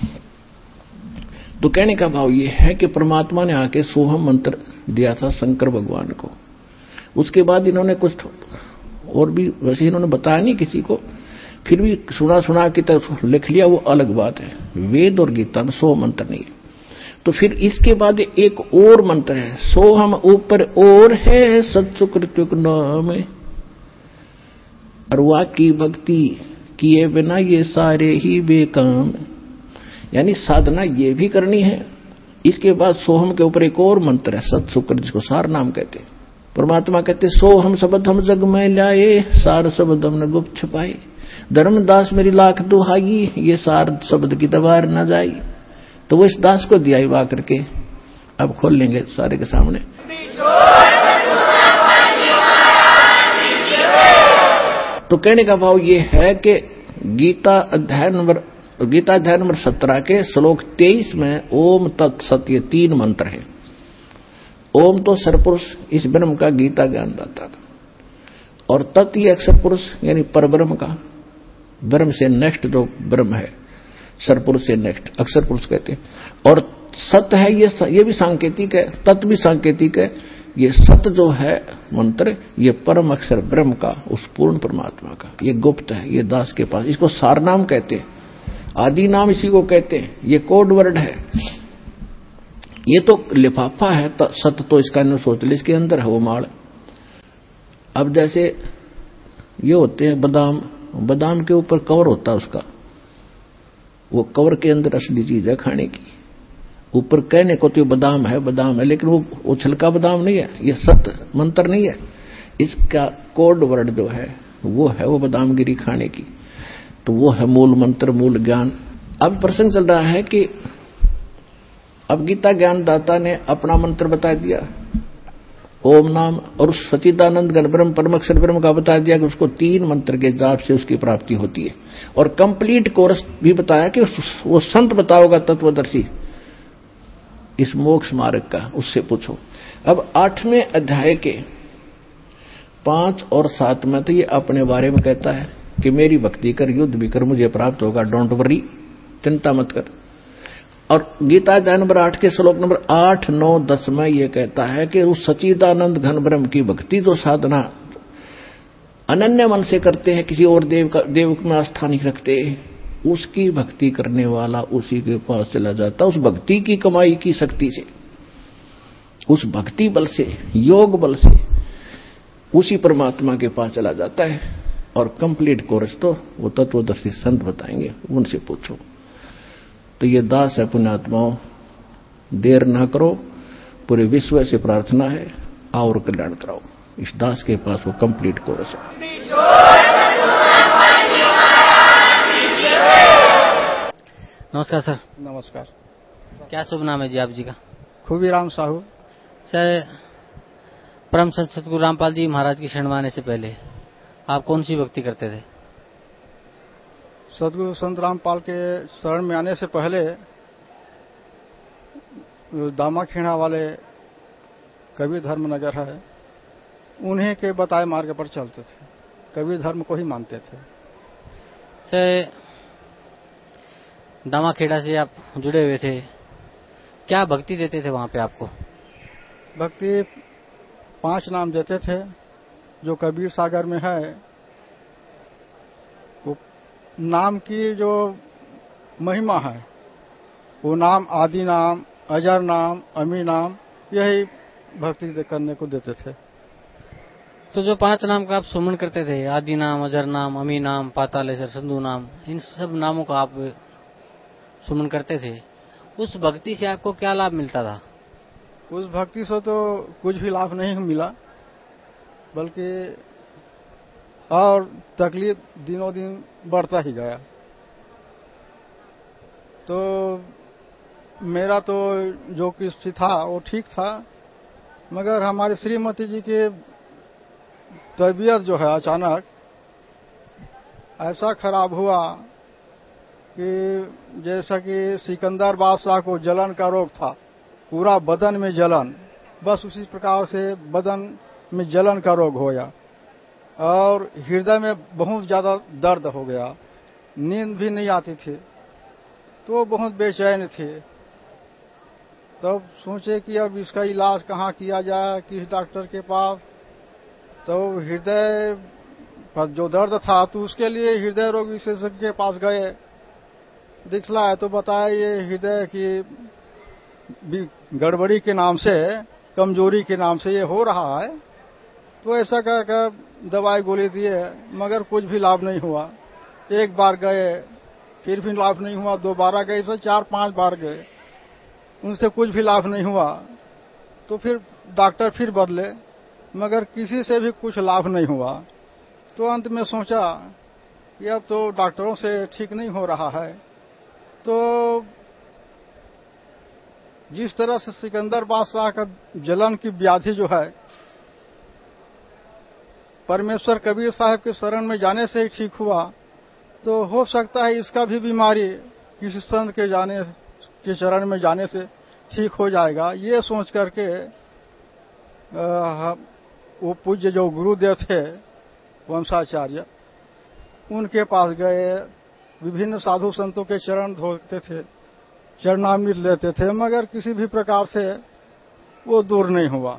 तो कहने का भाव ये है कि परमात्मा ने आके सोहम मंत्र दिया था शंकर भगवान को। उसके बाद इन्होंने कुछ और भी, वैसे इन्होंने बताया नहीं किसी को, फिर भी सुना सुना की तरफ लिख लिया, वो अलग बात है। वेद और गीता में सो मंत्र नहीं है। तो फिर इसके बाद एक और मंत्र है, सोहम ऊपर और है सत्सुकृत्युक नाम, अरुआ की भक्ति किए बिना ये सारे ही बेकाम। यानी साधना ये भी करनी है। इसके बाद सोहम के ऊपर एक और मंत्र है सत्सुकृत, जिसको सार नाम कहते हैं। परमात्मा कहते सोहम शब्द हम जग में लाए, सार शब्द हमने गुप्त छुपाए। धर्मदास मेरी लाख दुहाई, ये सार शब्द की दबार न जाई। तो वो इस दास को दिया वा करके, अब खोल लेंगे सारे के सामने। तो कहने का भाव ये है कि गीता अध्याय नंबर गीता अध्याय नंबर सत्रह के श्लोक तेईस में ओम तत् सत्य तीन मंत्र है। ओम तो सरपुरुष, इस ब्रह्म का गीता ज्ञान दाता, और तत् ये अक्षर पुरुष यानी परब्रह्म का, ब्रह्म से नेक्स्ट जो ब्रह्म है, सरपुरुष से नेक्स्ट अक्षर पुरुष कहते हैं। और सत्य है, ये ये भी सांकेतिक है, तत्व भी सांकेतिक है। ये सत्य जो है मंत्र, ये परम अक्षर ब्रह्म का, उस पूर्ण परमात्मा का, ये गुप्त है, ये दास के पास। इसको सार नाम कहते हैं, आदि नाम इसी को कहते हैं। ये कोड वर्ड है, ये तो लिफाफा है। सत्य तो इसका न सोच ले, इसके अंदर है वो माल। अब जैसे ये होते हैं बादाम, बादाम के ऊपर कवर होता है उसका, वो कवर के अंदर असली चीज है खाने की। ऊपर कहने को तो बादाम है, बादाम है, लेकिन वो वो छिलका बादाम नहीं है, ये सत्य मंत्र नहीं है। इसका कोड वर्ड जो है वो है वो बादामगिरी खाने की, तो वो है मूल मंत्र, मूल ज्ञान। अब प्रश्न चल रहा है कि अब गीता ज्ञानदाता ने अपना मंत्र बता दिया ओम नाम, और उस सच्चिदानंद घन ब्रह्म परम अक्षर ब्रह्म का बता दिया कि उसको तीन मंत्र के जाप से उसकी प्राप्ति होती है। और कंप्लीट कोर्स भी बताया कि वो संत बताओगा तत्वदर्शी इस मोक्ष मार्ग का, उससे पूछो। अब आठवें अध्याय के पांच और सात में तो ये अपने बारे में कहता है कि मेरी भक्ति कर, युद्ध भी कर, मुझे प्राप्त होगा, डोंट वरी, चिंता मत कर। और गीता अध्याय नंबर आठ के श्लोक नंबर आठ नौ दस में यह कहता है कि उस सच्चिदानंद घन ब्रह्म की भक्ति जो साधना अनन्य मन से करते हैं, किसी और देव का देव में आस्था नहीं रखते, उसकी भक्ति करने वाला उसी के पास चला जाता। उस भक्ति की कमाई की शक्ति से, उस भक्ति बल से, योग बल से उसी परमात्मा के पास चला जाता है। और कंप्लीट कोर्स तो वो तत्वदर्शी संत बताएंगे, उनसे पूछो। तो ये दास है पुण्यात्माओं, देर ना करो, पूरे विश्व से प्रार्थना है, आओ और कल्याण कराओ। इस दास के पास वो कंप्लीट कोर्स है। नमस्कार सर। नमस्कार। क्या शुभ नाम है जी आप जी का? खूबीराम साहू। सर, परम संत सतगुरु रामपाल जी महाराज की शरण में आने से पहले आप कौन सी भक्ति करते थे? सतगुरु संत रामपाल के शरण में आने से पहले दामाखेड़ा वाले कबीर धर्म नगर है, उन्हीं के बताए मार्ग पर चलते थे, कबीर धर्म को ही मानते थे। सर, दामाखेड़ा से आप जुड़े हुए थे, क्या भक्ति देते थे वहां पे आपको? भक्ति पांच नाम देते थे जो कबीर सागर में है। वो नाम की जो महिमा है, वो नाम आदि नाम, अजर नाम, अमी नाम, यही भक्ति करने को देते थे। तो जो पांच नाम का आप सुमन करते थे, आदि नाम, अजर नाम, अमी नाम, पातालेश्वर, संधु नाम, इन सब नामों का आप सुमन करते थे, उस भक्ति से आपको क्या लाभ मिलता था? उस भक्ति से तो कुछ भी लाभ नहीं मिला, बल्कि और तकलीफ दिनों दिन बढ़ता ही गया। तो मेरा तो जो किसी था वो ठीक था, मगर हमारी श्रीमती जी की तबीयत जो है अचानक ऐसा खराब हुआ कि जैसा कि सिकंदर बादशाह को जलन का रोग था, पूरा बदन में जलन, बस उसी प्रकार से बदन में जलन का रोग हो गया और हृदय में बहुत ज्यादा दर्द हो गया, नींद भी नहीं आती थी, तो बहुत बेचैन थे। तब सोचे कि अब इसका इलाज कहाँ किया जाए, किस डॉक्टर के पास। तो हृदय पर जो दर्द था तो उसके लिए हृदय रोग विशेषज्ञ के पास गए, दिखलाए तो बताया ये हृदय की गड़बड़ी के नाम से, कमजोरी के नाम से ये हो रहा है। तो ऐसा कहकर दवाई गोली दिए, मगर कुछ भी लाभ नहीं हुआ। एक बार गए, फिर भी लाभ नहीं हुआ, दोबारा गए, तो चार पांच बार गए, उनसे कुछ भी लाभ नहीं हुआ। तो फिर डॉक्टर फिर बदले, मगर किसी से भी कुछ लाभ नहीं हुआ। तो अंत में सोचा कि अब तो डॉक्टरों से ठीक नहीं हो रहा है। तो जिस तरह से सिकंदर बादशाह का जलन की व्याधि जो है परमेश्वर कबीर साहब के शरण में जाने से ही ठीक हुआ, तो हो सकता है इसका भी बीमारी किसी संत के जाने के चरण में जाने से ठीक हो जाएगा। ये सोच करके वो पूज्य जो गुरुदेव थे वंशाचार्य, उनके पास गए, विभिन्न साधु संतों के चरण धोते थे, चरणामृत लेते थे, मगर किसी भी प्रकार से वो दूर नहीं हुआ।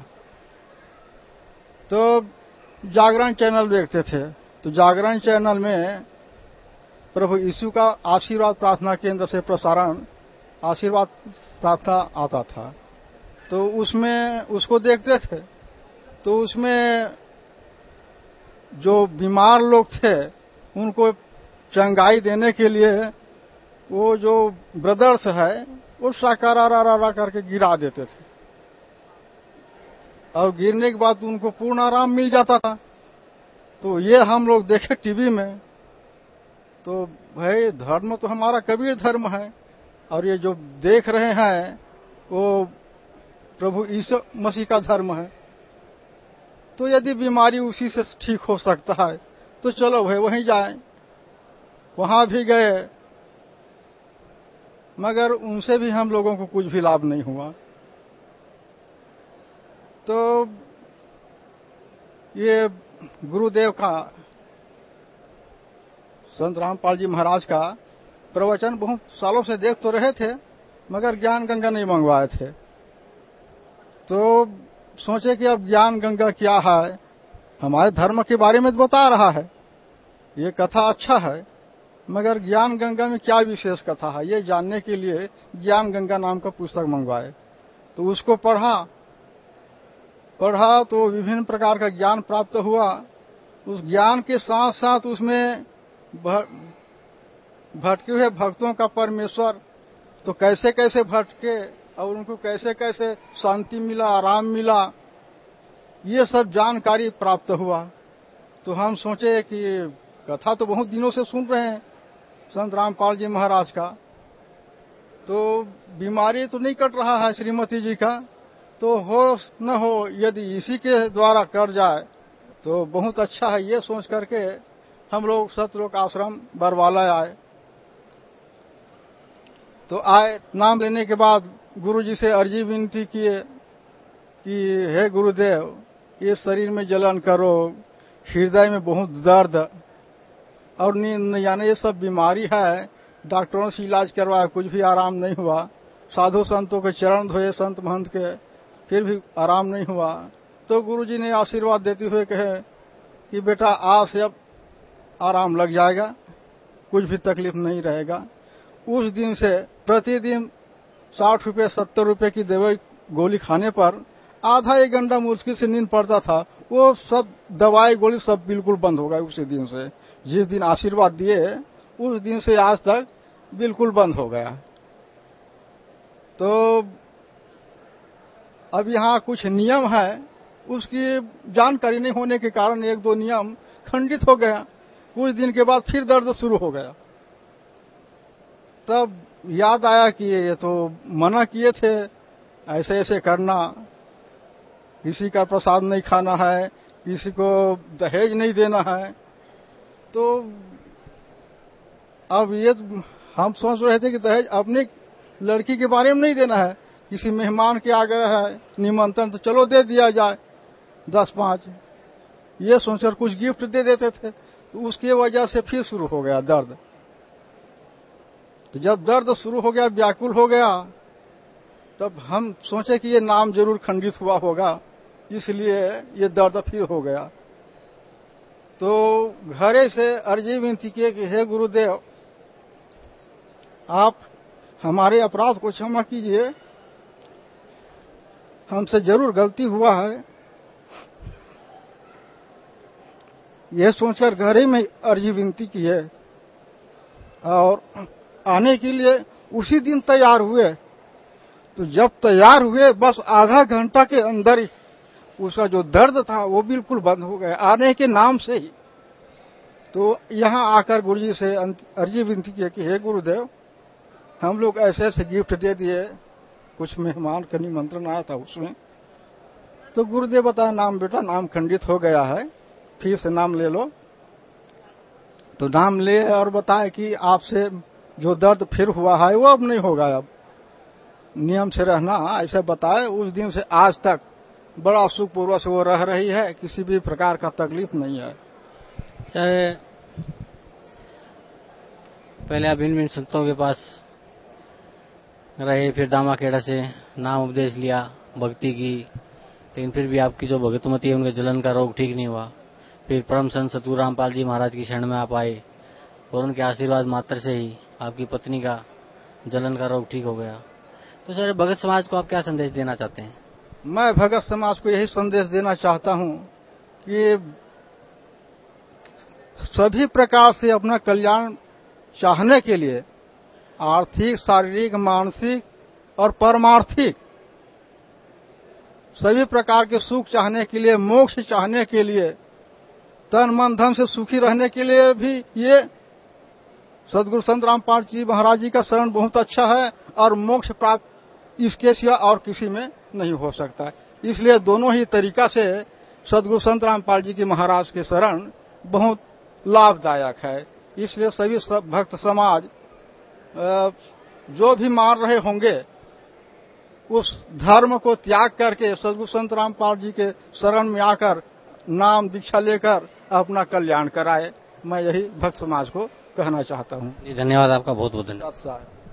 तो जागरण चैनल देखते थे, तो जागरण चैनल में प्रभु यीशु का आशीर्वाद प्रार्थना केंद्र से प्रसारण आशीर्वाद प्रार्थना आता था, तो उसमें उसको देखते थे। तो उसमें जो बीमार लोग थे उनको चंगाई देने के लिए वो जो ब्रदर्स है वो साकारा रा रा करके गिरा देते थे, और गिरने के बाद उनको पूर्ण आराम मिल जाता था। तो ये हम लोग देखे टीवी में, तो भाई धर्म तो हमारा कबीर धर्म है, और ये जो देख रहे हैं वो प्रभु यीशु मसीह का धर्म है। तो यदि बीमारी उसी से ठीक हो सकता है तो चलो भाई वहीं जाएं। वहां भी गए, मगर उनसे भी हम लोगों को कुछ भी लाभ नहीं हुआ। तो ये गुरुदेव का, संत रामपाल जी महाराज का प्रवचन बहुत सालों से देख तो रहे थे, मगर ज्ञान गंगा नहीं मंगवाए थे। तो सोचे कि अब ज्ञान गंगा क्या है, हमारे धर्म के बारे में बता रहा है, ये कथा अच्छा है, मगर ज्ञान गंगा में क्या विशेष कथा है ये जानने के लिए ज्ञान गंगा नाम का पुस्तक मंगवाए। तो उसको पढ़ा पढ़ा तो विभिन्न प्रकार का ज्ञान प्राप्त हुआ। उस ज्ञान के साथ साथ उसमें भटके हुए भक्तों का परमेश्वर तो कैसे कैसे भटके और उनको कैसे कैसे शांति मिला, आराम मिला, ये सब जानकारी प्राप्त हुआ। तो हम सोचे कि कथा तो बहुत दिनों से सुन रहे हैं संत रामपाल जी महाराज का, तो बीमारी तो नहीं कट रहा है श्रीमती जी का, तो हो न हो यदि इसी के द्वारा कर जाए तो बहुत अच्छा है। ये सोच करके हम लोग सतलोक आश्रम बरवाला आए। तो आए, नाम लेने के बाद गुरु जी से अर्जी विनती किए कि हे गुरुदेव, ये शरीर में जलन करो, हृदय में बहुत दर्द और नींद नहीं आना, ये सब बीमारी है। डॉक्टरों से इलाज करवाया, कुछ भी आराम नहीं हुआ। साधु संतों के चरण धोए, संत महंत के, फिर भी आराम नहीं हुआ। तो गुरुजी ने आशीर्वाद देते हुए कहे कि बेटा आज से अब आराम लग जाएगा, कुछ भी तकलीफ नहीं रहेगा। उस दिन से प्रतिदिन साठ रुपये सत्तर रुपये की दवाई गोली खाने पर आधा एक घंटा मुश्किल से नींद पड़ता था। वो सब दवाई गोली सब बिल्कुल बंद हो गई उसी दिन से। जिस दिन आशीर्वाद दिए उस दिन से आज तक बिल्कुल बंद हो गया। तो अब यहाँ कुछ नियम है, उसकी जानकारी नहीं होने के कारण एक दो नियम खंडित हो गया। कुछ दिन के बाद फिर दर्द शुरू हो गया। तब याद आया कि ये तो मना किए थे ऐसे ऐसे करना, किसी का प्रसाद नहीं खाना है, किसी को दहेज नहीं देना है। तो अब ये हम सोच रहे थे कि दहेज अपनी लड़की के बारे में नहीं देना है, किसी मेहमान के आग्रह है निमंत्रण तो चलो दे दिया जाए दस पांच, ये सोचकर कुछ गिफ्ट दे देते थे। तो उसकी वजह से फिर शुरू हो गया दर्द। तो जब दर्द शुरू हो गया, व्याकुल हो गया, तब हम सोचे कि ये नाम जरूर खंडित हुआ होगा, इसलिए ये दर्द फिर हो गया। तो घरे से अर्जी विनती किए कि हे गुरुदेव, आप हमारे अपराध को क्षमा कीजिए, हमसे जरूर गलती हुआ है। यह सोचकर घरे में अर्जी विनती की है और आने के लिए उसी दिन तैयार हुए। तो जब तैयार हुए बस आधा घंटा के अंदर ही उसका जो दर्द था वो बिल्कुल बंद हो गया, आने के नाम से ही। तो यहाँ आकर गुरुजी से अर्जी विनती की कि हे गुरुदेव, हम लोग ऐसे ऐसे गिफ्ट दे दिए, कुछ मेहमान का निमंत्रण आया था उसमें। तो गुरुदेव बताया नाम बेटा नाम खंडित हो गया है, फिर से नाम ले लो। तो नाम ले और बताया कि आपसे जो दर्द फिर हुआ है वो अब नहीं होगा, अब नियम से रहना, ऐसे बताए। उस दिन से आज तक बड़ा सुखपूर्वक से वो रह रही है, किसी भी प्रकार का तकलीफ नहीं है। सर, पहले आप भिन्न भिन्न संतों के पास रहे, फिर दामाखेड़ा से नाम उपदेश लिया, भक्ति की, लेकिन फिर भी आपकी जो भगतमती है उनके जलन का रोग ठीक नहीं हुआ। फिर परम संत सतगुरु रामपाल जी महाराज की शरण में आप आए और उनके आशीर्वाद मात्र से ही आपकी पत्नी का जलन का रोग ठीक हो गया। तो सर, भगत समाज को आप क्या संदेश देना चाहते हैं? मैं भगत समाज को यही संदेश देना चाहता हूं कि सभी प्रकार से अपना कल्याण चाहने के लिए, आर्थिक, शारीरिक, मानसिक और परमार्थिक सभी प्रकार के सुख चाहने के लिए, मोक्ष चाहने के लिए, तन मन धन से सुखी रहने के लिए भी ये सदगुरु संत रामपाल जी महाराज जी का शरण बहुत अच्छा है और मोक्ष प्राप्त इसके सिवा और किसी में नहीं हो सकता। इसलिए दोनों ही तरीका से सदगुरु संत रामपाल जी की महाराज के शरण बहुत लाभदायक है। इसलिए सभी सब भक्त समाज जो भी मान रहे होंगे उस धर्म को त्याग करके सदगुरु संत रामपाल जी के शरण में आकर नाम दीक्षा लेकर अपना कल्याण कराए। मैं यही भक्त समाज को कहना चाहता हूँ। धन्यवाद आपका, बहुत बहुत धन्यवाद।